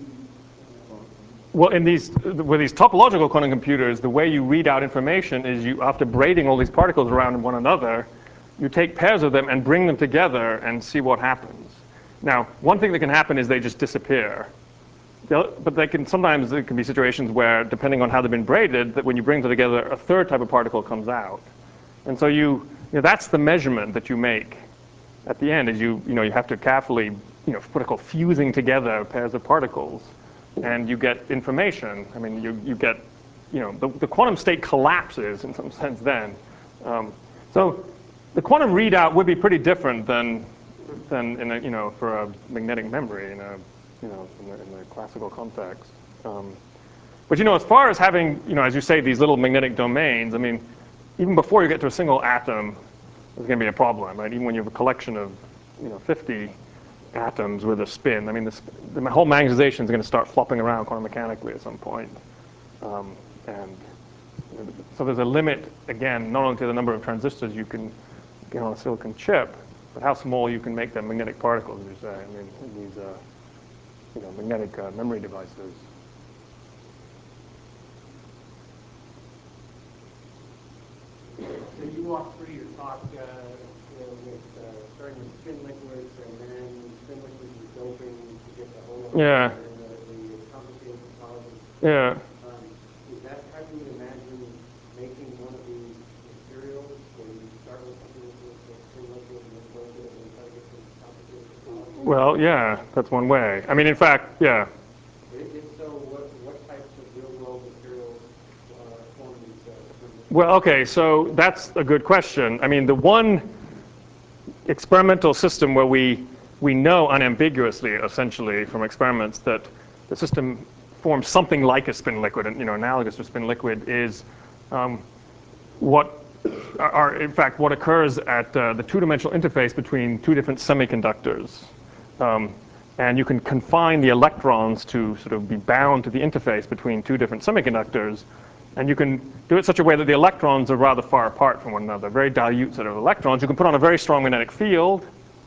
S1: Well, in these, with these topological quantum computers, the way you read out information is you, after braiding all these particles around one another, you take pairs of them and bring them together and see what happens. Now, one thing that can happen is they just disappear. But they can, sometimes there can be situations where, depending on how they've been braided, that when you bring them together, a third type of particle comes out. And so you, you know, that's the measurement that you make at the end, is you, you know, you have to carefully, you know, what I call fusing together pairs of particles, and you get information. I mean, you, you get, you know, the, the quantum state collapses in some sense then. Um, so the quantum readout would be pretty different than, than in a, you know, for a magnetic memory in a, you know, in the, in the classical context. Um, but you know, as far as having, you know, as you say, these little magnetic domains, I mean, even before you get to a single atom, there's going to be a problem, right? Even when you have a collection of, you know, fifty atoms with a spin, I mean, the, the whole magnetization is going to start flopping around quantum mechanically at some point. Um, and you know, so there's a limit, again, not only to the number of transistors you can get on a silicon chip, but how small you can make them magnetic particles, as you say. I mean, in these, uh, you know, magnetic uh, memory devices.
S7: So you walked through your talk uh, you know, with uh, starting with spin liquids and then spin liquids with doping to get the whole
S1: Yeah.
S7: and the, the complicated topology.
S1: Yeah.
S7: Um, is that how you would imagine making one of these materials where you start with something with a spin liquid and then dope it and then try to get some complicated topology?
S1: Well, yeah, that's one way. I mean, in fact, yeah.
S7: If, if so, what, what types of real-world materials uh, form these uh, spin liquids?
S1: Well, okay, so that's a good question. I mean, the one experimental system where we, we know unambiguously, essentially, from experiments that the system forms something like a spin liquid, and you know, analogous to a spin liquid, is um, what are, in fact, what occurs at uh, the two-dimensional interface between two different semiconductors. Um, and you can confine the electrons to sort of be bound to the interface between two different semiconductors. And you can do it such a way that the electrons are rather far apart from one another, very dilute set of electrons. You can put on a very strong magnetic field,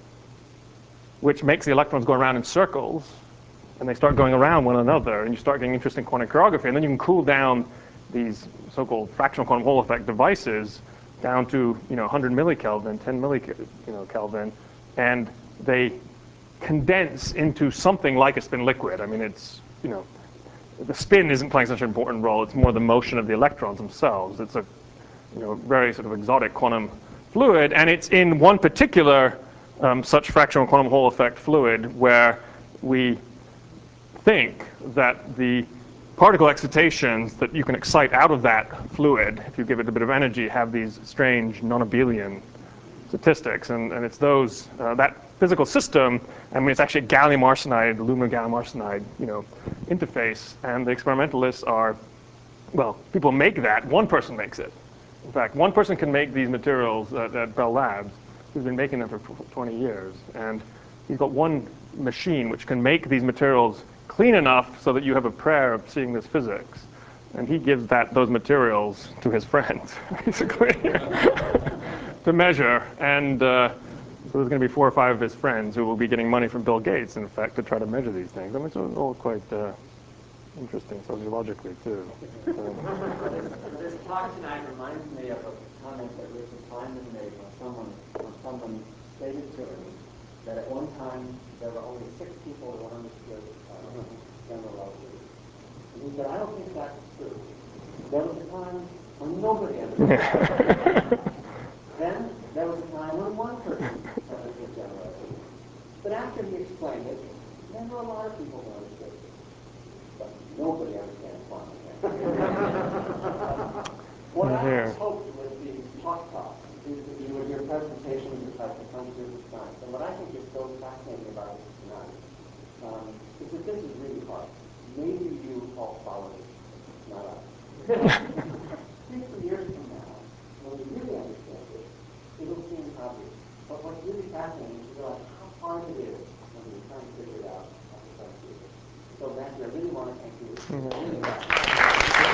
S1: which makes the electrons go around in circles, and they start going around one another, and you start getting interesting quantum choreography. And then you can cool down these so-called fractional quantum Hall effect devices down to, you know, one hundred millikelvin, ten millikelvin, you know, Kelvin, and they condense into something like a spin liquid. I mean, it's, you know, the spin isn't playing such an important role. It's more the motion of the electrons themselves. It's a, you know, very sort of exotic quantum fluid, and it's in one particular um, such fractional quantum Hall effect fluid where we think that the particle excitations that you can excite out of that fluid, if you give it a bit of energy, have these strange non-abelian statistics, and, and it's those, uh, that physical system, I mean, it's actually a gallium arsenide, aluminum gallium arsenide, you know, interface, and the experimentalists are, well, people make that, one person makes it. In fact, one person can make these materials at, at Bell Labs, who's been making them for twenty years, and he's got one machine which can make these materials clean enough so that you have a prayer of seeing this physics, and he gives that those materials to his friends, basically, to measure, and uh, so there's going to be four or five of his friends who will be getting money from Bill Gates, in fact, to try to measure these things. I mean, it's all quite uh, interesting sociologically, too. Um,
S8: This talk tonight reminds me of a comment that Richard Feynman made when someone, when someone stated to him that at one time there were only six people who understood uh, general relativity. And he said, I don't think that's true. There was a time when nobody understood. Then there was a time when one person understood general relativity. But after he explained it, there were a lot of people who understood it. But nobody understands quantum mechanics. What I always hoped with these talk talks is that you would hear presentations of the frontiers of science. And what I think is so fascinating about this tonight um, is that this is really hard. Maybe you all follow this, not us. Fifty years from now, when we really understand it, it'll seem obvious. But what's really fascinating is to realize how hard it is when we try to figure it out at the frontier. So Matthew, I really want to thank you.